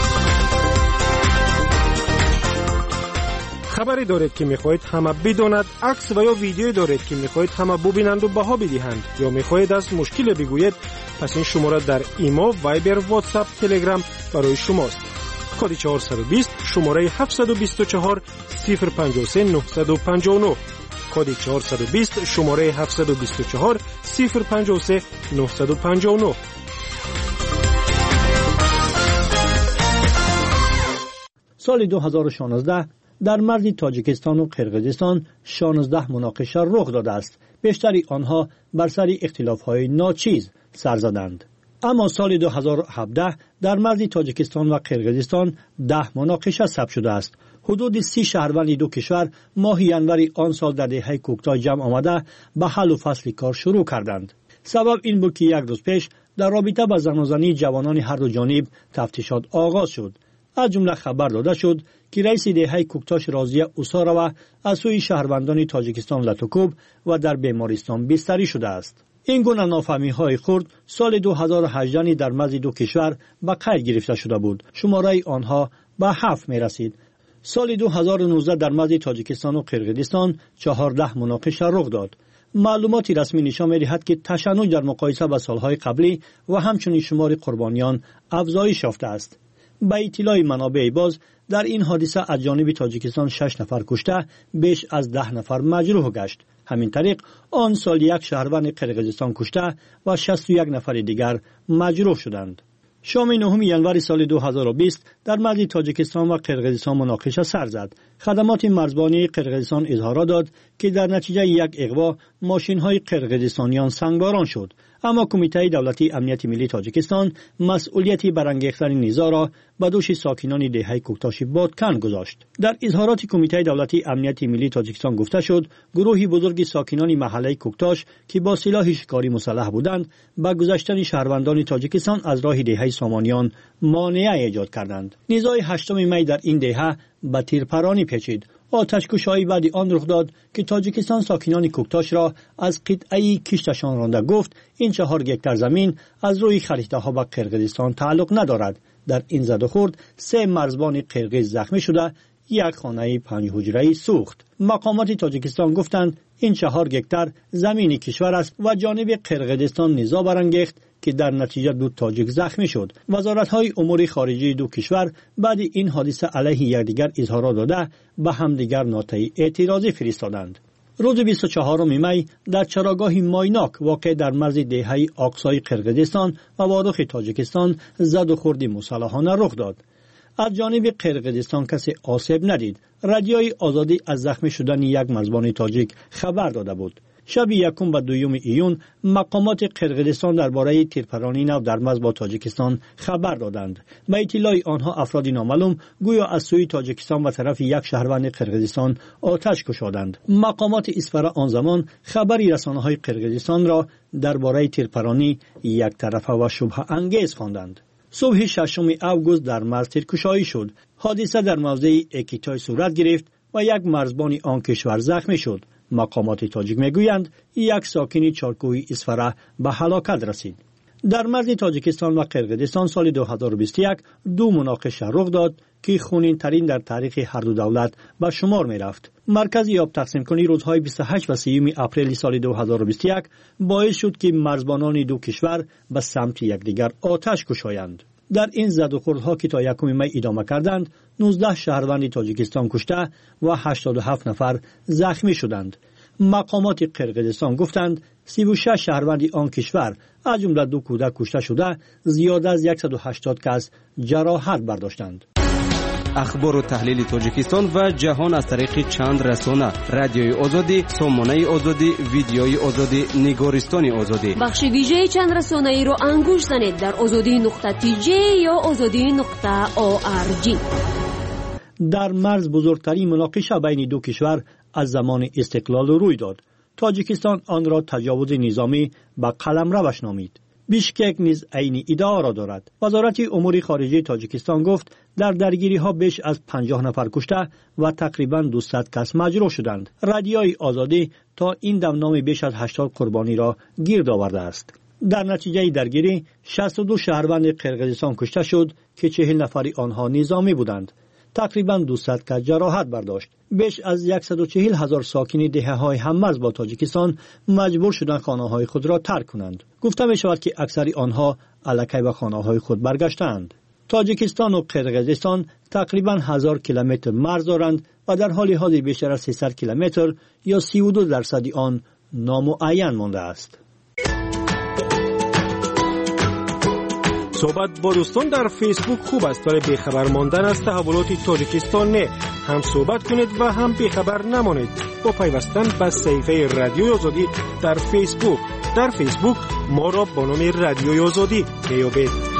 خبری دارید که میخواهید همه بداند، عکس و یا ویدیویی دارید که میخواهید همه ببینند و بها بدهند، یا میخواهید از مشکل بگویید، پس این شماره در ایما، وایبر، واتساپ، تلگرام برای شماست. کد چهارصد و بیست شماره هفتصد و بیست و چهار صفر پنجاه و سه نهصد و پنجاه و نه. کد چهارصد و بیست شماره هفتصد و بیست و چهار صفر پنجاه و سه نهصد و پنجاه و نه. سال دو هزار و شانزده در مرز تاجیکستان و قرقیزستان شانزده مناقشه رخ داده است. بیشتری آنها بر سر اختلاف‌های ناچیز سر زدند. اما سال دو هزار و هفده در مرز تاجیکستان و قرقیزستان ده مناقشه ثبت شده است. حدود سی شهروند دو کشور ماه ینور آن سال در دهه کوکتای جمع آمده به حل و فصل کار شروع کردند. سبب این بود که یک روز پیش در رابطه با زناشویی جوانان هر دو جانب تفتیشات آغاز شد. از جمله خبر داده شد که رئیس دهه کوکتاش راضیه اوساروا از سوی شهروندان تاجیکستان لاتوکوب و در بیمارستان بستری شده است. این گونه نافهمی‌های خرد سال دو هزار و هجده در مرز دو کشور به قید گرفته شده بود. شماره آنها به هفت می رسید. سال دو هزار و نوزده در مرز تاجیکستان و قرقیزستان چهارده مناقشه رخ داد. معلوماتی رسمی نشان می‌دهد که تشنج در مقایسه با سالهای قبلی و همچنین شمار قربانیان افزایش یافته است. با اطلاع منابع باز در این حادثه از جانب تاجیکستان شش نفر کشته، بیش از ده نفر مجروح گشت. همین طریق آن سال یک شهروند قرقیزستان کشته و شصت و یک نفر دیگر مجروح شدند. شام نهم ینور سال دو هزار و بیست در مرز تاجیکستان و قرقیزستان مناقشه سر زد. خدمات مرزبانی قرقیزستان اظهار داد که در نتیجه یک اغوا ماشین‌های قرقیزستانیان سنگباران شد. اما کمیته دولتی امنیت ملی تاجیکستان مسئولیتی برانگیختن نزاع را به دوش ساکنان دهه کوکتاش بادکن گذاشت. در اظهارات کمیته دولتی امنیت ملی تاجیکستان گفته شد گروهی بزرگ ساکنان محله کوکتاش که با سلاح شکاری مسلح بودند به گذشتن شهروندان تاجیکستان از راه دهه سامانیان مانع ایجاد کردند. نزاع هشتم می در این دهه به تیرپرانی پیچید. آتش‌کشی بعد آن رخ داد که تاجیکستان ساکنان کوکتاش را از قطعه کشتشان رانده گفت این چهار گکتر زمین از روی خریده ها به قرقیزستان تعلق ندارد. در این زد و خورد سه مرزبان قرقیز زخمی شده، یک خانه پنج حجره‌ای سوخت. مقامات تاجیکستان گفتند این چهار گکتر زمین کشور است و جانب قرقیزستان نزاع برانگیخت که در نتیجه دو تاجیک زخمی شد. وزارت‌های امور خارجه دو کشور بعد این حادثه علیه یکدیگر اظهارات داده به همدیگر نوت‌های اعتراضی فرستادند. روز بیست و چهارم می در چراگاه مایناک واقع در مرز دهه آقسای قرقیزستان و واروخ تاجیکستان زد و خورد مسلحانه رخ داد. از جانب قرقیزستان کسی آسیب ندید. رادیوی آزادی از زخمی شدن یک مرزبان تاجیک خبر داده بود. شب یکم و دوم ایون مقامات قرقیزستان درباره تیرپرانی نو در مرز با تاجیکستان خبر دادند. به اطلاع آنها افرادی نامعلوم گویا از سوی تاجیکستان و طرف یک شهروند قرقیزستان آتش گشادند. مقامات اسفر آن زمان خبری رسانه‌های قرقیزستان را درباره تیرپرانی یک طرفه و شبهه انگیز خواندند. صبح ششم اوگوست در مرز تیرکشایی شد. حادثه در موضع اکیتای صورت گرفت و یک مرزبان آن کشور زخمی شد. مقامات تاجیک میگویند یک ساکن چارکوی اسفره به هلاکت رسید. در مرز تاجیکستان و قرقیزستان سال دو هزار و بیست و یک دو مناقشه رخ داد که خونین ترین در تاریخ هر دو دولت به شمار می رفت. مرکز یاب تقسیم کنی روزهای بیست و هشت و سیوم اپریل سال دو هزار و بیست و یک باعث شد که مرزبانان دو کشور به سمت یکدیگر آتش گشایند. در این زد و خوردها که تا یکم می ادامه کردند نوزده شهروند تاجیکستان کشته و هشتاد و هفت نفر زخمی شدند. مقامات قرقیزستان گفتند سی و شش شهروند آن کشور از جمله دو کودک کشته شده، زیاد از صد و هشتاد کس جراحت برداشتند. اخبار و تحلیل تاجیکستان و جهان از طریق چند رسانه: رادیوی آزادی، سامانه آزادی، ویدیوی آزادی، نگارستان آزادی. بخش ویژه چند رسانه ای رو انگوش زنید در آزادی نقطه تی جی یا آزادی نقطه او آر جی. در مرز بزرگترین مناقشه بین دو کشور از زمان استقلال روی داد. تاجیکستان آن را تجاوز نظامی به قلمروش نامید. بیشکک نیز عین ادعا را دارد. وزارت امور خارجه تاجیکستان گفت در درگیری ها بیش از پنجاه نفر کشته و تقریبا دویست کس مجروح شدند. رادیوی آزادی تا این دم نام بیش از هشتاد قربانی را گرد آورده است. در نتیجه درگیری شصت و دو شهروند قرقیزستان کشته شد که چهل نفری آنها نظامی بودند. تقریبا دویست کس جراحت برداشت. بیش از صد و چهل هزار ساکن دهه‌های هممرز با تاجیکستان مجبور شدند خانه‌های خود را ترک کنند. گفته می شود که اکثر آنها الکی به خانه‌های خود برگشتند. تاجیکستان و قرقیزستان تقریبا هزار کیلومتر مرز دارند و در حال حاضر بیشتر از سیصد کیلومتر یا سی و دو درصد آن نامعین مانده است. صحبت با دوستان در فیسبوک خوب است ولی بیخبر ماندن از تحولات تاجیکستان نه. هم صحبت کنید و هم بیخبر نمانید با پیوستن به صفحه رادیوی آزادی در فیسبوک. در فیسبوک ما را با نام رادیوی آزادی میابید.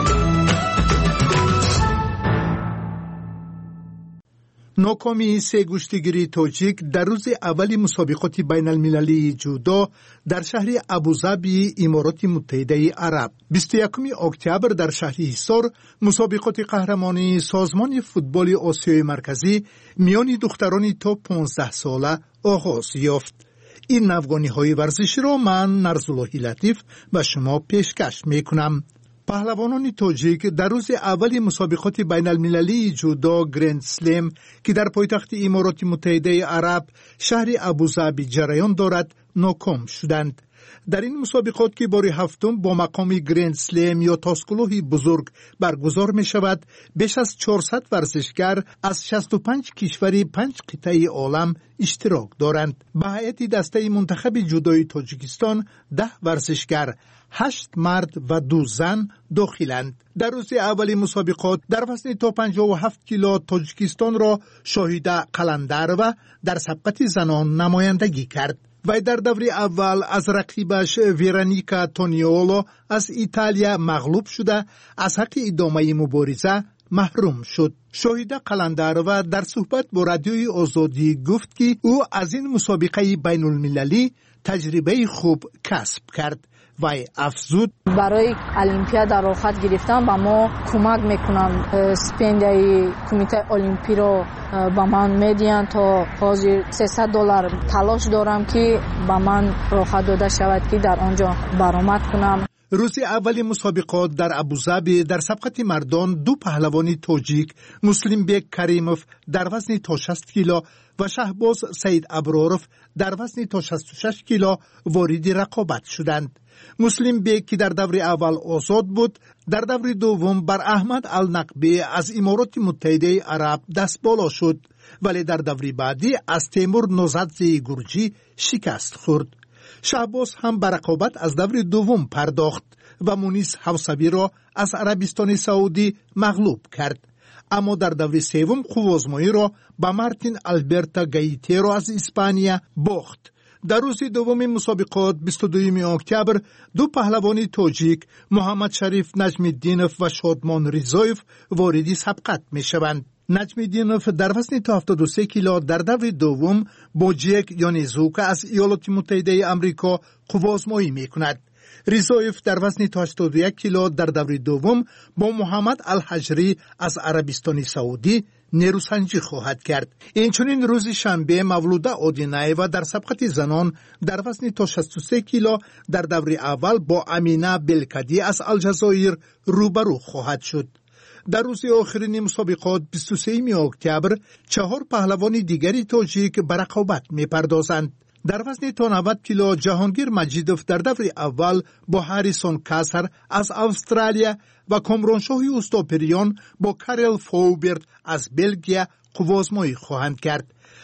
ناکامی سه گشتیگیری تاجیک در روز اولی مسابقات بین المللی جودو در شهر ابوظبی امارات متحده عرب. بیست و یکم اکتبر در شهر حصار مسابقات قهرمانی سازمان فوتبال آسیای مرکزی میان دختران تا پانزده ساله آغاز یافت. این نوگانی های ورزشی را من نرزالله لطیف به شما پیشکش می کنم. پهلوانان تاجیک در روز اولی مسابقات بین المللی جودو گرند سلم که در پایتخت امارات متحده عرب شهر ابوظبی جریان دارد ناکام شدند. در این مسابقات که بار هفتم با مقام گرند سلم یا تاسکلوه بزرگ برگزار می شود، بیش از چهارصد ورزشگر از شصت و پنج کشور پنج قطعه عالم اشتراک دارند. به هیئت دسته منتخب جودوی تاجیکستان ده ورزشگر، هشت مرد و دو زن داخلند. در روز اولی مسابقات در وزن تا پنجاه و هفت کیلو تاجیکستان را شاهیده قلندر و در سبقت زنان نمایندگی کرد. و در دور اول از رقیبش ویرانیکا تونیولو از ایتالیا مغلوب شده از حق ادامه مبارزه محروم شد. شاهیده قلندر و در صحبت با رادیوی آزادی گفت که او از این مسابقه بین المللی تجربه خوب کسب کرد و افزود برای المپیاد در آخر گرفتن با ما کمک میکنن. سپندیای کمیته المپی رو با من میدین تا حاضر سیصد دلار تلاش دارم که با من راحت داده شود که در آنجا برآمد کنم. روز اول مسابقات در ابوظبی در سبقت مردان دو پهلوانی تاجیک مسلم بیگ کریموف در وزن تا شصت کیلو و شهباز سید ابرارف در وزن تا شصت و شش کیلو وارد رقابت شدند. مسلم بیگ که در دور اول آزاد بود در دور دوم بر احمد النقبی از امارات متحده عرب دست بالا شد ولی در دور بعدی از تیمور نوزادزی گرجی شکست خورد. شهباز هم بر رقابت از دور دوم پرداخت و مونیس حوصبی را از عربستان سعودی مغلوب کرد. اما در دور سوم خوازمایی را با مارتین البرتا گایتیرو از اسپانیا باخت. در روز دوم مسابقات بیست و دوم اکتبر دو پهلوان تاجیک محمد شریف نجم الدینوف و شادمان رضایف وارد سبقت می شوند. نجم الدینوف در وزن تا هفتاد و سه کیلو در دور دوم با جک یانیزوکا از ایالات متحده آمریکا خوازمایی می کند. رضایف در وزن تا هشتاد و یک کیلو در دور دوم با محمد الحجری از عربستان سعودی نیروسنجی خواهد کرد. اینچنین روز شنبه مولوده آدینایوا در سبقت زنان در وزن تا شصت و سه کیلو در دور اول با امینه بلکدی از الجزایر روبرو خواهد شد. در روز آخرین مسابقات بیست و سوم اکتبر چهار پهلوان دیگری تاجیک به رقابت می‌پردازند. در وزن تا نود کیلو جهانگیر مجیدوف در دور اول با هریسون کاسر از استرالیا و کامرانشاه اوستاپریان با کارل فوبرت از بلژیک خوازمایی خواهند کرد.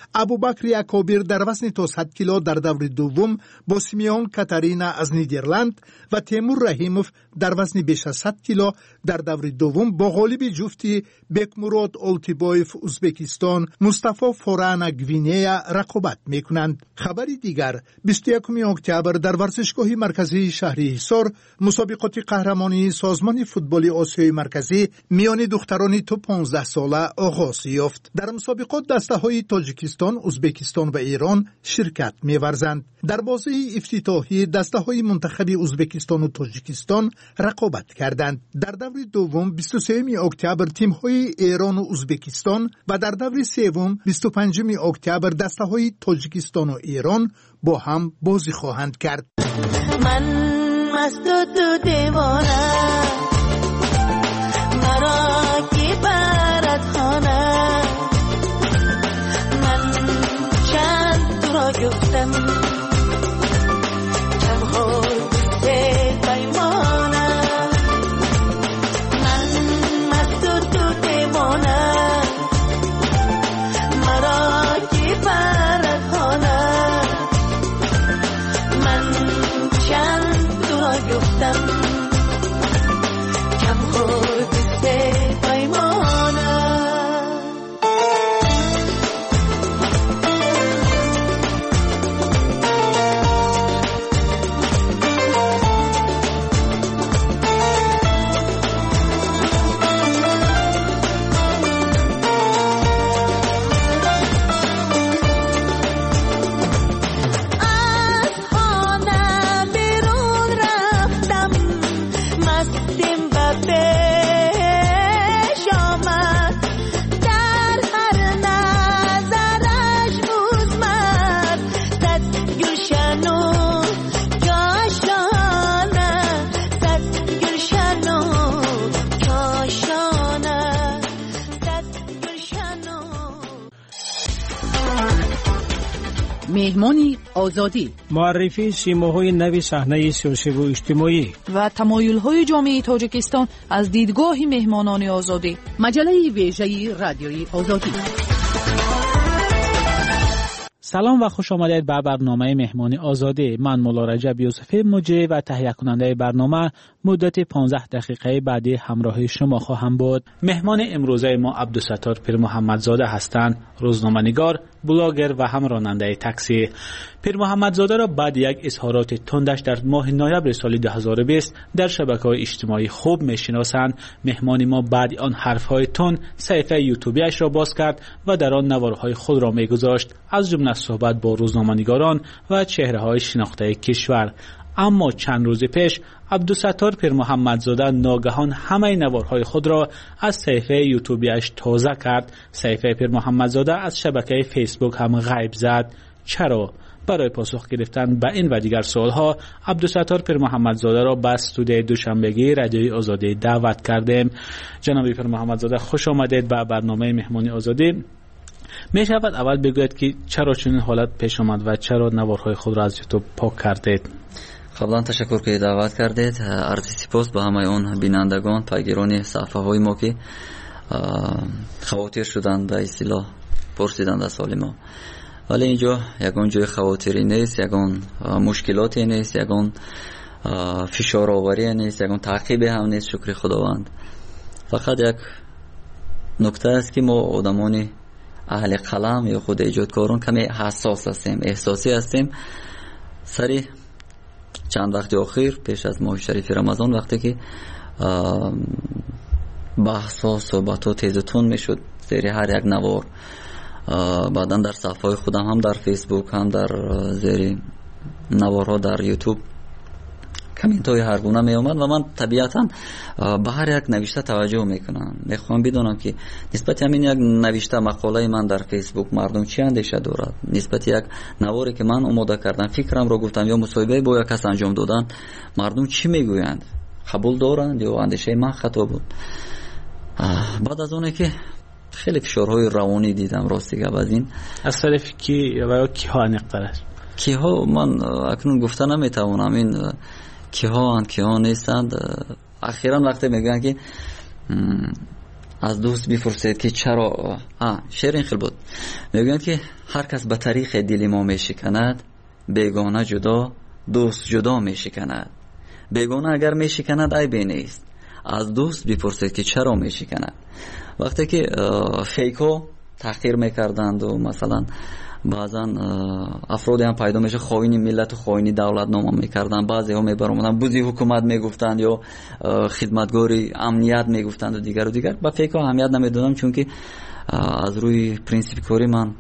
ابوبکر اکابر در وزن تا صد کیلو در دور دوم با سیمیون کاتارینا از نیدرلند و تیمور رحیموف در وزن بیش از صد کیلو در دور دوم با غالب جفتی بکمراد اولتیبایف ازبکستان مصطفی فورانا گوینه رقابت میکنند. خبری دیگر بیست و یکم اکتبر در ورزشگاه مرکزی شهر حصار مسابقات قهرمانی سازمان فوتبال آسیای مرکزی میان دختران تا پانزده ساله آغاز یافت. در مسابقات دسته‌های تاجیکستان، ازبکستان و ایران شرکت می‌ورزند. در بازی افتتاحی دسته‌های منتخب ازبکستان و تاجیکستان رقابت کردند. در دور دوم بیست و سوم اکتبر تیم‌های ایران و ازبکستان و در دور سوم بیست و پنجم اکتبر دسته‌های تاجیکستان و ایران با هم بازی خواهند کرد. من مست و تو دیوانه مرا کی برد خانه من چند تو را گفتم چم خود پیمانه من مست و تو دیوانه مرا کی برد خانه من چند تو را گفتم کم خود پیمانه مهمانی آزادی، معرفی سیماهای نوی صحنه سیاسی و اجتماعی و تمایل‌های جامعه تاجیکستان از دیدگاه مهمانان آزادی. مجله ویژه رادیوی آزادی. سلام و خوش آمدید به برنامه مهمانی آزادی. من مولا رجب یوسفی مجری و تهیه کننده برنامه مدت پانزده دقیقه بعدی همراه شما خواهم بود. مهمان امروزه ما عبدالستار پیر محمدزاده هستند، روزنامه‌نگار، بلاگر و هم راننده تاکسی. پیر محمدزاده را بعد یک اظهارات تندش در ماه نوامبر سال دو هزار و بیست در شبکه‌های اجتماعی خوب می‌شناسند. مهمان ما بعد آن حرف‌های تند صفحه یوتیوبیش را باز کرد و در آن نوارهای خود را می‌گذاشت، از جمله صحبت با روزنامه‌نگاران و چهره‌های شناخته کشور. اما چند روز پیش عبدالستار پیر محمدزاده ناگهان همه نوارهای خود را از صفحه یوتیوبیش تازه کرد. صفحه پیر محمدزاده از شبکه فیسبوک هم غیب زد. چرا؟ برای پاسخ گرفتن به این و دیگر سوالها عبدالستار پیر محمدزاده را به استودیوی دوشنبگی رادیوی آزادی دعوت کردیم. جناب پیر محمدزاده خوش آمدید به برنامه مهمانی آزادی. می شود اول بگوید که چرا چنین حالت پیش آمد و چرا نوارهای خود را از یوتیوب پاک کردید؟ قبلا تشکر که دعوت کردید. عرض سپاس به همه اون بینندگان پیگیران صفحه های ما که خواطر شدند به اصطلاح پرسیدند از سوال ما. ولی اینجا یگان جای خواطری نیست، یگان مشکلاتی نیست، یگان فشار آوری نیست، یگان تعقیب هم نیست. شکر خداوند. فقط یک نکته است که ما آدمان اهل قلم یا خود ایجادکاران کمی حساس هستیم، احساسی هستیم. سری چند وقت اخیر پیش از ماه شریف رمضان وقتی که بحث و صحبت و تیز و تند میشد زیر هر یک نوار، بعدا در صفحه خودم هم در فیسبوک هم در زیر نوارها در یوتیوب کامنت های هر گونه می اومد و من طبیعتا به هر یک نوشته توجه میکنم. میخوام بدونم که نسبت همین یک نوشته مقاله من در فیسبوک مردم چی اندیشه دارد، نسبت یک نواری که من آماده کردم فکرم رو گفتم یا مصاحبه با یک کس انجام دادن مردم چی میگویند، قبول دارند یا اندیشه من خطا بود. بعد از اونه که خیلی فشارهای روانی دیدم راستی که از این از طرف کی و کی ها نقدرش کی ها من اکنون گفته نمیتوانم این کی ها اند کی ها نیستند. اخیرا وقتی میگن که از دوست بپرسید که چرا. آ شعر این خیلی بود، میگویند که هر کس به طریق دل ما میشکند، بیگانه جدا دوست جدا میشکند. بیگانه اگر میشکند عیبی نیست، از دوست بپرسید که چرا میشکند. وقتی که فیکو تحقیر میکردند و مثلا بعضا افرادی هم پیدا میشه خائن ملت و خائن دولت نام میکردن، بعضی ها میبرامدن بودی حکومت میگفتند یا خدمتگاری امنیت میگفتند و دیگر و دیگر. با فیک اهمیت نمیدادم، چون که از روی پرینسیپ کاری من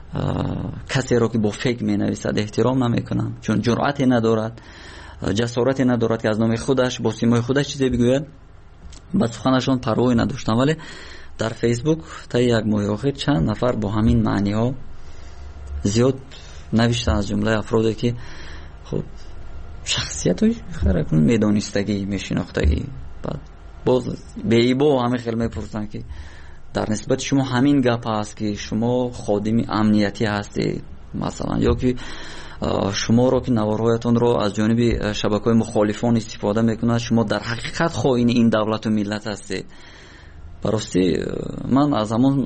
کسی را که با فیک مینویسد احترام نمیکنم، چون جرأتی ندارد، جسارتی ندارد که از نام خودش با سیمای خودش چیزی بگوید. با سخنشون پروایی نداشتم، ولی در فیسبوک تا یک ماه اخیر چند نفر با همین معنی ها زیاد نوشتن، از جمله افرادی که خب شخصیت های خیلی میدانستگی میشناختگی، بعد باز به ایبا همه خیلی میپرسن که در نسبت شما همین گپ هست که شما خادم امنیتی هستید مثلا، یا که شما رو که نوارهایتون رو از جانب شبکه‌های مخالفان استفاده میکنند، شما در حقیقت خائن این دولت و ملت هستید. براستی من از همون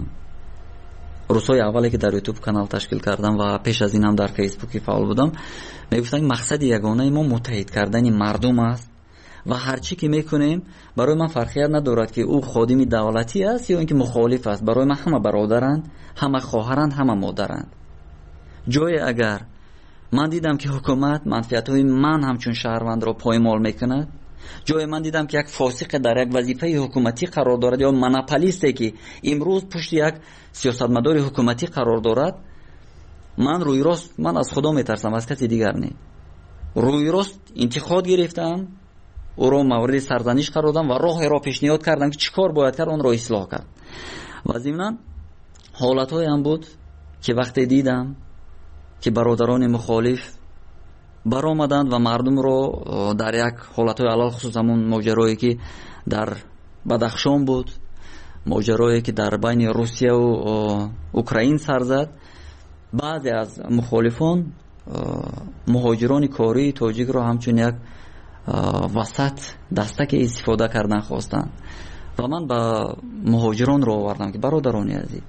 روزهای اولی که در یوتیوب کانال تشکیل کردم و پیش از این هم در فیسبوک فعال بودم، میگفتن مقصد یگانه ما متحد کردن مردم است و هر چی که میکنیم برای من فرقیت ندارد که او خادم دولتی است یا اینکه مخالف است. برای من همه برادرند، همه خواهرند، همه مادرند. جای اگر من دیدم که حکومت منفعت‌های من همچون شهروند را پایمال میکند، جای من دیدم که یک فاسق در یک وظیفه حکومتی قرار دارد یا مناپولیستی که امروز پشت یک سیاستمدار حکومتی قرار دارد، من روی راست من از خدا میترسم، از کسی دیگر نه. روی راست انتقاد گرفتم، او را مورد سرزنش قرار دادم و راه را پیشنهاد کردم که چیکار باید کرد اون را اصلاح کرد. و ضمن حالت‌های هم بود که وقتی دیدم که برادران مخالف برآمدند و مردم رو در یک حالت‌های علل خصوص همون ماجرایی که در بدخشان بود، ماجرایی که در بین روسیه و اوکراین سر زد، بعضی از مخالفان مهاجران کاری تاجیک رو همچون یک وسط دستک استفاده کردن خواستن و من با مهاجران رو آوردم که برادران عزیز،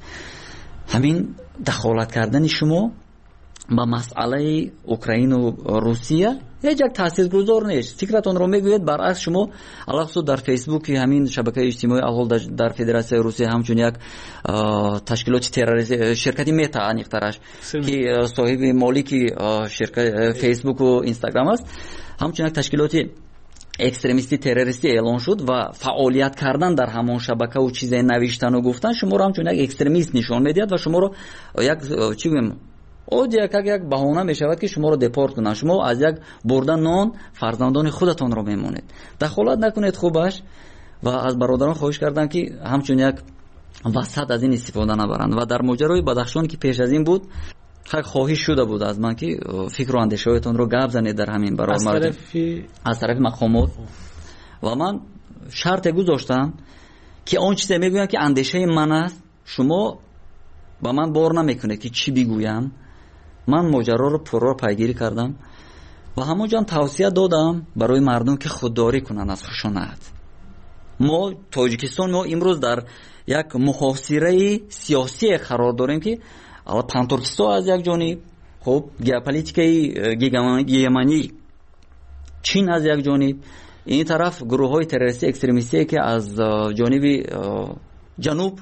همین دخالت کردن شما با مسئله اوکراین و روسیه هیچ یک تاثیرگذار نیست. فکرتون رو میگوید برعکس شما علاوه در فیسبوک همین شبکه اجتماعی الحال در فدراسیون روسیه همچون یک تشکیلات تروریستی شرکتی متا انیخترش که صاحب مالکی شرکت فیسبوک و اینستاگرام است، همچون یک تشکیلاتی اکستریمیستی تروریستی اعلان شد و فعالیت کردن در همون شبکه و چیزای نوشتن و گفتن شما رو همچون یک اکستریمیست نشان میدید و شما رو یک چی بگم او یک یک بهانه می شود که شما رو دپورت کنن. شما از یک بردن نان فرزندان خودتان رو میمونید. دخالت نکنید خوبش و از برادران خواهش کردم که همچون یک وسط از این استفاده نبرند. و در ماجرای بدخشان که پیش از این بود خیلی خواهش شده بود از من که فکر و اندیشه‌هایتان رو گپ زنید در همین برای از مردم طرف از طرف مقامات و من شرط گذاشتم که اون چیزی میگویم که اندیشه من است شما با من بار نمیکنه که چی بگویم. من ماجرا رو پرا پیگیری کردم و همونجا توصیه دادم برای مردم که خودداری کنن از خشونت. ما تاجیکستان ما امروز در یک محاصره سیاسی قرار داریم که الان پانتورکستان از یک جانب، خب ژئوپلیتیکای گیگمانی چین از یک جانب، این طرف گروه‌های تروریستی اکستریمیستی که از جانب جنوب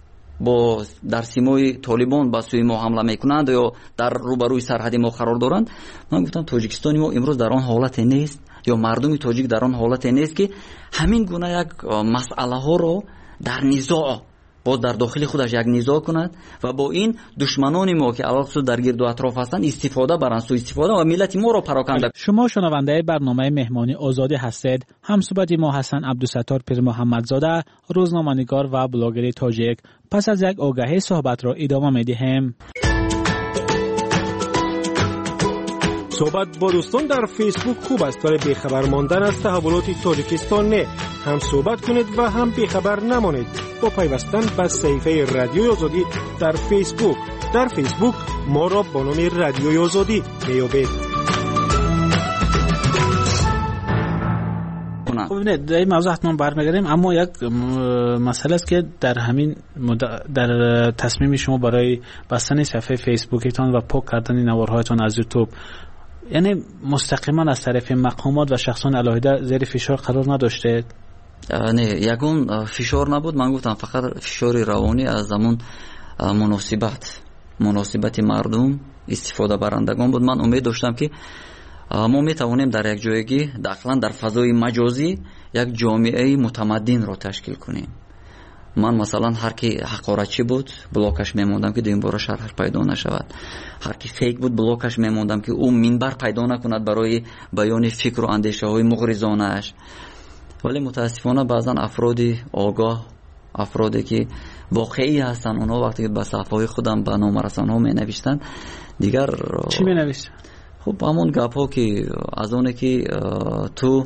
با در سیمای طالبان با سوی ما حمله میکنند یا در روبروی سرحد ما قرار دارند. من گفتم تاجیکستان ما امروز در آن حالت نیست یا مردم تاجیک در آن حالت نیست که همین گونه یک مسئله ها رو در نزاع باز در داخل خودش یک نزاع کند و با این دشمنان ما که علاوه در گرد و اطراف هستند استفاده برند، سوء استفاده و ملت ما رو پراکنده. شما شنونده برنامه مهمانی آزادی هستید. همصحبت ما حسن عبدالستار پیر محمدزاده، روزنامه‌نگار و بلاگر تاجیک. پس از یک آگهی صحبت را ادامه می‌دهیم. صحبت با دوستان در فیسبوک خوب است ولی بیخبر ماندن از تحولات تاجیکستان نه. هم صحبت کنید و هم بیخبر نمانید با پیوستن به صفحه رادیوی آزادی در فیسبوک. در فیسبوک ما را با نام رادیوی آزادی میابید. کنند. ببینید در این موضوع حتما برمیگردیم، اما یک مسئله است که در همین در تصمیم شما برای بستن صفحه فیسبوکتان و پاک کردن نوارهایتان از یوتیوب، یعنی مستقیما از طرف مقامات و شخصان علاهده زیر فشار قرار نداشته؟ نه، یگون فشار نبود. من گفتم فقط فشار روانی از زمان مناسبت مناسبت مردم استفاده برندگان بود. من امید داشتم که ما میتوانیم در یک جایگی داخلا در فضای مجازی یک جامعه متمدن را تشکیل کنیم. من مثلا هر کی حقارتچی بود بلاکش میموندم که دویم بار شرحش پیدا نشود، هر کی فیک بود بلاکش میموندم که او منبر پیدا نکند برای بیان فکر و اندیشه های مغرضانه اش. ولی متاسفانه بعضا افرادی آگاه، افرادی که واقعی هستن، اونا وقتی که به صفحه خودم به نامه رسانه‌ها می نوشتن دیگر چی می نوشتن؟ خب همون گپ‌ها که از اونه که تو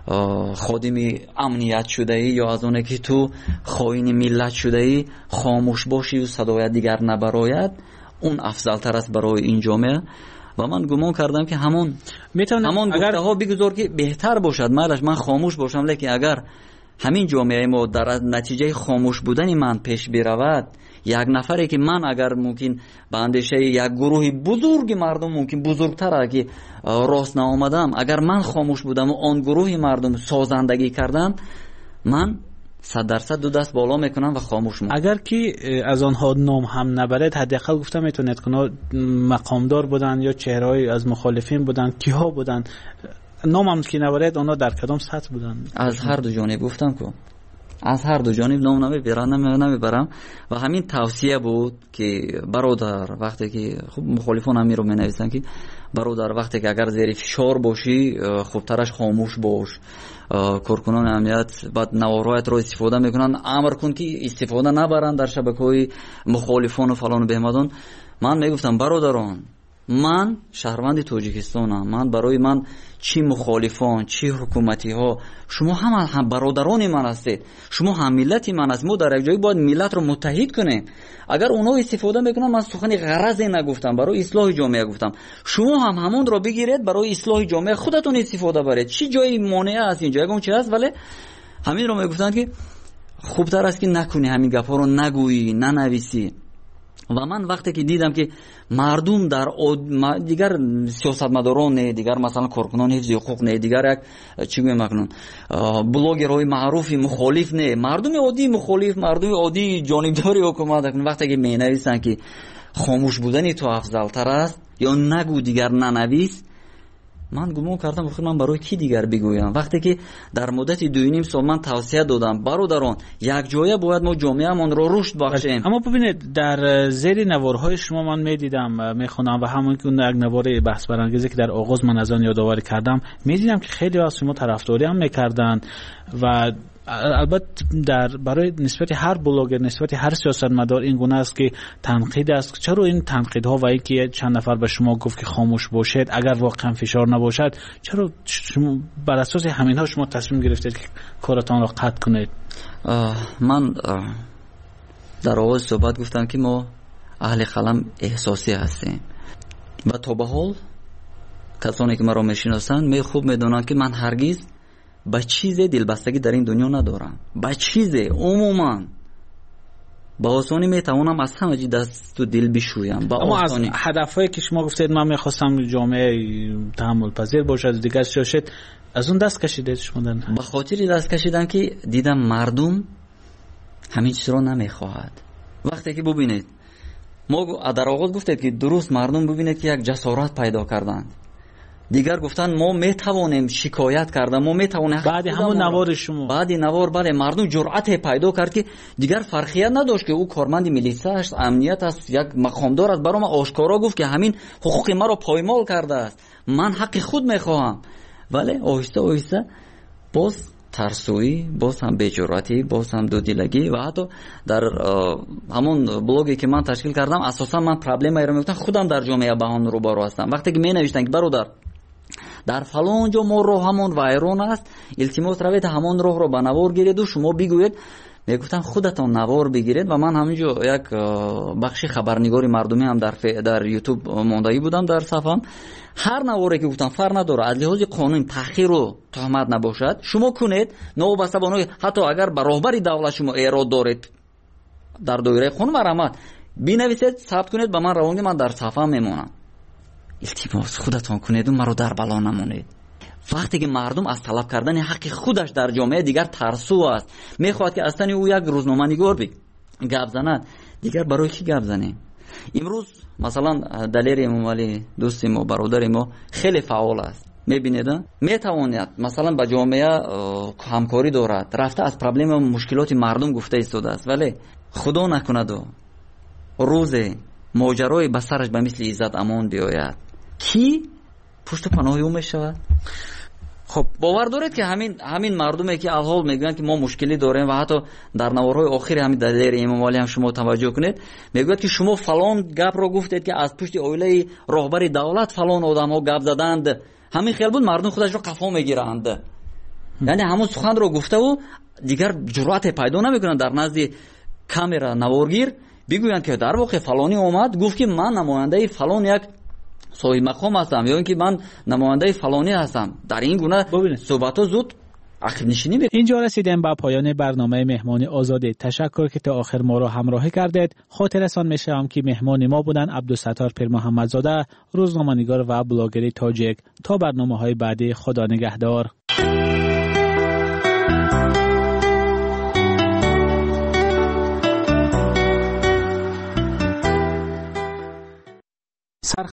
خادم امنیت شده ای یا از اونه که تو خائن ملت شده ای خاموش باشی و صدای دیگر نبراید، اون افضل تر است برای این جامعه. و من گمان کردم که همون همون گفته ها بگذار که بهتر باشد، مالش من خاموش باشم، لیکن اگر همین جامعه ما در نتیجه خاموش بودن من پیش برود، یک نفری که من اگر ممکن به اندیشه یک گروه بزرگ مردم ممکن بزرگتر که راست نآمدم، اگر من خاموش بودم و آن گروه مردم سازندگی کردن، من صد درصد دو دست بالا میکنم و خاموش میکنم. اگر که از آنها نام هم نبرد، حداقل گفتم میتونید که مقامدار بودن یا چهره‌ای از مخالفین بودن، کیها بودن، نام هم که نبرد آنها در کدام سطح بودن؟ از هر دو جانب گفتم که از هر دو جانب نام نمیبرم نمیبرم و همین توصیه بود که برادر وقتی که خب مخالفان هم رو مینویسن که برادر وقتی که اگر زیر فشار باشی خوب ترش خاموش باش، کارکنان امنیت بعد نوارهایت رو استفاده میکنن، امر کن که استفاده نبرن در شبکه‌های مخالفان و فلان و بهمدان. من میگفتم برادران، من شهروند تاجیکستانم، من برای من چی مخالفان چی حکومتی ها، شما هم هم برادران من هستید، شما هم ملت من هستید. ما در یک جایی باید ملت رو متحد کنیم. اگر اونا استفاده میکنن، من سخن غرضی نگفتم، برای اصلاح جامعه گفتم، شما هم همون رو بگیرید برای اصلاح جامعه خودتون استفاده برید. چی جایی مانع است اینجا اون چی هست؟ ولی همین رو میگفتن که خوبتر است که نکنی، همین گپا رو نگویی، ننویسی. و من وقتی که دیدم که مردم در دیگر سیاستمداران نه، دیگر مثلا کارکنان حفظ حقوق نه، دیگر یک چی میگم مکنون بلاگرهای معروفی مخالف نه، مردم عادی مخالف، مردم عادی جانبداری حکومت، وقتی که مینویسن که خاموش بودن تو افضل تر است یا نگو دیگر ننویس، من گمان کردم بخیر من برای کی دیگر بگویم؟ وقتی که در مدت دو نیم سال من توصیه دادم برادران یک جایه باید ما جامعه‌مان رو رشد بخشیم. اما ببینید در زیر نوارهای شما من میدیدم میخونم و همون که یک نوار بحث برانگیزی که در آغاز من از آن یادآوری کردم، میدیدم که خیلی از شما طرفداری هم میکردن و البته در برای نسبت هر بلاگر، نسبت هر سیاستمدار این گونه است که تنقید است. چرا این تنقیدها و اینکه چند نفر به شما گفت که خاموش باشید اگر واقعا فشار نباشد، چرا شما بر اساس همینها شما تصمیم گرفتید که کارتان را قطع کنید؟ من در آغاز صحبت گفتم که ما اهل قلم احساسی هستیم و تا به حال کسانی که مرا میشناسند می خوب میدونن که من هرگز با چیز دلبستگی در این دنیا ندارم. با چیز عموما با آسانی میتوانم از همه چیز دست و دل بشویم. با اما آسانی. از هدفهایی که شما گفتید من میخواستم جامعه تحمل پذیر باشد دیگر شد، از اون دست کشیدید شما؟ به خاطر دست کشیدم که دیدم مردم همین چیز رو نمیخواهد. وقتی که ببینید ما در آغاز گفتید که درست مردم ببینید که یک جسارت پیدا کردند، دیگر گفتن ما میتوانیم شکایت کردن، ما میتوانیم بعد همون نوار شما بعد نوار بله مردم جرأت پیدا کرد که دیگر فرقیت نداشت که او کارمند میلیسا است، امنیت است، یک مقامدار است، برام آشکارا گفت که همین حقوق ما رو پایمال کرده است، من حق خود میخواهم. ولی آهسته آهسته باز ترسویی، باز هم بی‌جرأتی، باز هم دودیلگی و حتی در همون بلاگی که من تشکیل کردم اساسا من پرابلمی رو میگفتم خودم در جامعه با آن رو بارو هستم. وقتی که می نوشتن که برادر در فلان جا ما راه همون وایران است، التماس روید همون راه رو به نوار گیرید و شما بگوید میگفتن خودتون نوار بگیرید و من همینجا یک بخش خبرنگاری مردمی هم در ف... در یوتیوب ماندگی بودم در صفم. هر نواری که گفتم فرق نداره، از لحاظ قانون تحقیر و تهمت نباشد شما کنید، نوبسته بانوی حتی اگر به راهبری دولت شما ایراد دارید در دایره قانون مرامت بنویسید، ثبت کنید، به من روانید، من در صفم میمونم. التماس خودتون کنید و مرا در بلا نمونید. وقتی که مردم از طلب کردن حق خودش در جامعه دیگر ترسو است، میخواد که اصلا او یک روزنامه‌نگار بی گپ زند، دیگر برای کی گپ زنیم؟ امروز مثلا دلیر امامعلی دوست ما برادر ما خیلی فعال است، میبینید میتواند مثلا با جامعه همکاری دارد، رفته از پرابلم و مشکلات مردم گفته ایستاده است، ولی خدا نکند روز ماجرای به سرش به مثل عزت امان بیاید کی پشت پناه او میشود؟ خب باور دارید که همین همین مردمی که الحال میگن که ما مشکلی داریم و حتی در نوارهای آخری همین دلیر امامعلی هم شما توجه کنید میگوید که شما فلان گپ رو گفتید که از پشت اویله راهبر دولت فلان آدم ها گپ زدند، همین خیال بود مردم خودش رو قفا میگیرند. یعنی همون سخن رو گفته و دیگر جرأت پیدا نمیکنن در نزد کامera نوارگیر بگویند که در واقع فلانی اومد گفت که من نماینده فلان یک صاحب مقام هستم یا اینکه من نماینده فلانی هستم. در این گونه صحبت ها زود عقب نشینی میره. اینجا رسیدیم به پایان برنامه مهمان آزادی. تشکر که تا آخر ما را همراهی کردید. خاطرتان میشم که مهمان ما بودن عبدالستار پیر محمدزاده، روزنامه‌نگار و بلاگر تاجیک. تا برنامه‌های بعدی، خدا نگهدار.